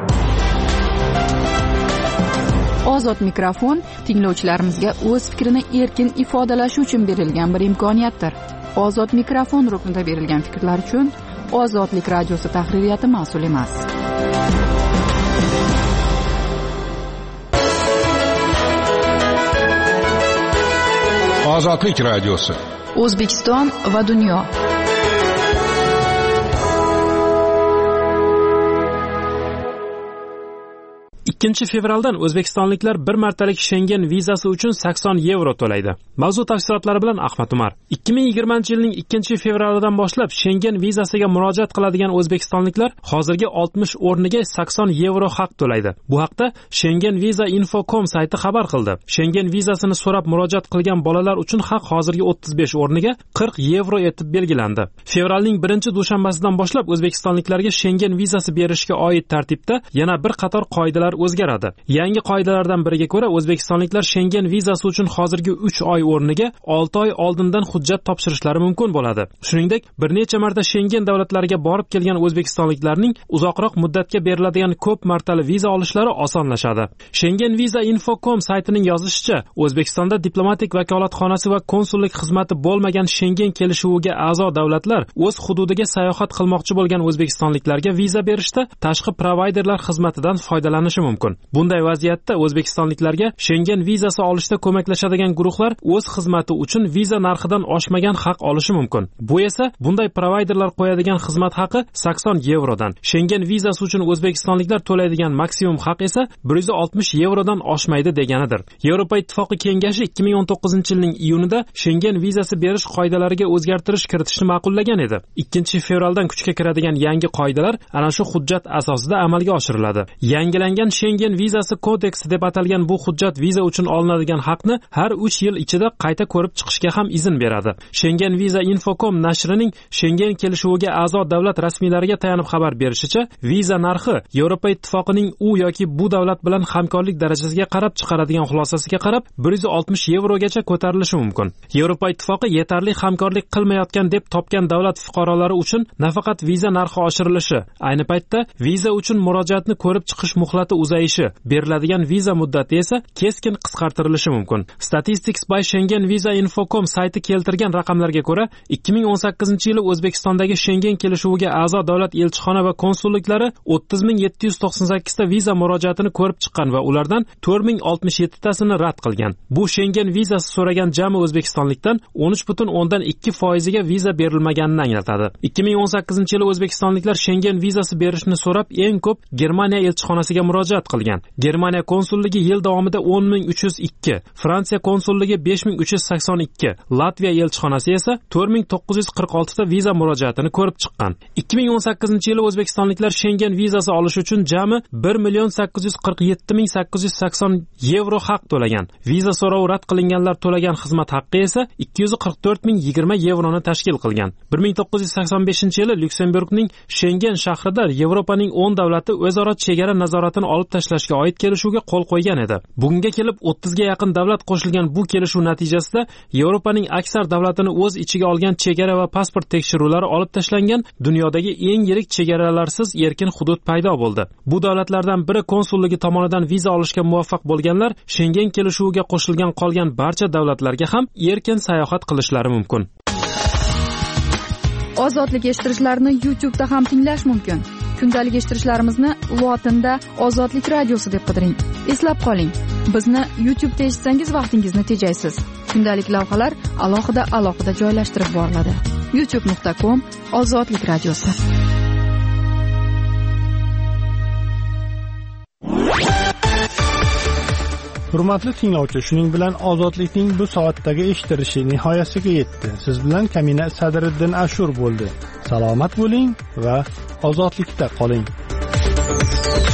S2: Ozod mikrofon tinglovchilarimizga o'z fikrini erkin ifodalashi uchun berilgan bir imkoniyatdir. Ozod mikrofon ruknida berilgan fikrlar uchun Ozodlik radiosi tahririyati mas'ul emas.
S17: Ozodlik radiosi.
S2: O'zbekiston va dunyo.
S18: Ikkinchi fevraldan o'zbekistonliklar bir martalik Schengen vizasi uchun 80 yevro to'laydi. Mavzu tafsilotlari bilan Ahmad Umar. 2020-yilning 2-fevralidan boshlab Schengen vizasiga murojaat qiladigan o'zbekistonliklar hozirgi 60 o'rniga 80 yevro haq to'laydi. Bu haqda Schengen Visa Info.com sayti xabar qildi. Schengen vizasini so'rab murojaat qilgan bolalar uchun haq hozirgi 35 o'rniga 40 yevro etib belgilandi. Fevralning 1-dushanbasidan boshlab o'zbekistonliklarga Schengen vizasi berishga oid tartibda yana bir qator qoidalar o'zgaradi. Yangi qoidalardan biriga ko'ra o'zbekistonliklar Schengen vizasi uchun hozirgi 3 oy o'rniga 6 oy oldindan hujjat topshirishlari mumkin bo'ladi. Shuningdek, bir necha marta Schengen davlatlariga borib kelgan o'zbekistonliklarning uzoqroq muddatga beriladigan ko'p martali viza olishlari osonlashadi. Schengen Visa Info.com saytining yozishicha, O'zbekistonda diplomatik vakolatxonasi va konsullik xizmati bo'lmagan Schengen kelishuviga a'zo davlatlar o'z hududiga sayohat qilmoqchi bo'lgan o'zbekistonliklarga viza berishda tashqi provayderlar xizmatidan foydalanishi mumkin. Bunday vaziyatda o'zbekistonliklarga Schengen vizasi olishda ko'maklashadigan guruhlar o'z xizmati uchun viza narxidan oshmagan haq olishi mumkin. Bu esa bunday provayderlar qo'yadigan xizmat haqi 80 yevrodan, Schengen vizasi uchun o'zbekistonliklar to'laydigan maksimum haq esa 160 yevrodan oshmaydi deganidir. Yevropa Ittifoqi Kengashi 2019-yilning iyunida Schengen vizasi berish qoidalariga o'zgartirish kiritishni ma'qullagan edi. 2-fevraldan kuchga kiradigan yangi qoidalar ana shu hujjat asosida amalga oshiriladi. Yangilangan Schengen vizasi kodeksi deb atalgan bu hujjat viza uchun olinadigan haqni har 3 yil ichida qayta ko'rib chiqishga ham izn beradi. Schengen Visa Info.com nashrining Schengen kelishuviga a'zo davlat rasmiylariga tayanib xabar berishicha, viza narxi Yevropa Ittifoqining u yoki bu davlat bilan hamkorlik darajasiga qarab chiqaradigan xulosasiga qarab 160 yevrogacha ko'tarilishi mumkin. Yevropa Ittifoqi yetarli hamkorlik qilmayotgan deb topgan davlat fuqarolari uchun nafaqat viza narxi oshirilishi, ayni paytda viza uchun murojaatni ko'rib chiqish muhlati uzayishi, beriladigan viza muddati esa keskin qisqartirilishi mumkin. Statistics by Schengen Visa Info.com sayti keltirgan raqamlarga ko'ra, 2018-yili O'zbekistondagi Schengen kelishuviga a'zo davlat elchixona va konsulliklari 30,798 ta viza murojaatini ko'rib chiqqan va ulardan 4067 tasini rad qilgan. Bu Schengen vizasi so'ragan jami o'zbekistonlikdan 13,2% ga viza berilmaganini anglatadi. 2018-yili o'zbekistonliklar Schengen vizasi berishni so'rab eng ko'p Germaniya elchixonasiga murojaat qilgan. Germaniya konsulligi yil davomida 10.302, Fransiya konsulligi 5.382, Latviya elchixonasi esa 4.946 ta viza murojaatini ko'rib chiqqan. 2018-yili o'zbekistonliklar Schengen vizasi olish uchun jami 1.847.880 yevro haq to'lagan. Viza so'rovi rad qilinganlar to'lagan xizmat haqqi esa 244.020 yevroni tashkil qilgan. 1985-yili Lyuksemburgning Schengen shahrida Yevropaning 10 davlati o'zaro chegara nazoratini olib tashlashga oid kelishuvga qo'l qo'ygan edi. Bugunga kelib 30 ga yaqin davlat qo'shilgan bu kelishuv natijasida Yevropaning aksar davlatini o'z ichiga olgan chegara va pasport tekshiruvlari olib tashlangan dunyodagi eng yirik chegaralarsiz erkin hudud paydo bo'ldi. Bu davlatlardan biri konsulligi tomonidan viza olishga muvaffaq bo'lganlar Schengen kelishuviga qo'shilgan qolgan barcha davlatlarga ham erkin sayohat qilishlari mumkin.
S2: Ozodlik eshittirishlarni YouTube'da ham tinglash mumkin. Kundalik eshittirishlarimizni lotinda Ozodlik radiosi deb qidiring. Eslab qoling, bizni YouTube'da eshitsangiz vaqtingizni tejaysiz. Kundalik lavhalar alohida joylashtirib boriladi. youtube.com/Ozodlik radiosi.
S1: Hurmatli tinglovchi, shuning bilan Ozodlikning bu soatdagi eshittirishi nihoyasiga yetdi. Siz bilan Kamina Sadriddin Ashur bo'ldi. Salomat bo'ling va ozodlikda qoling.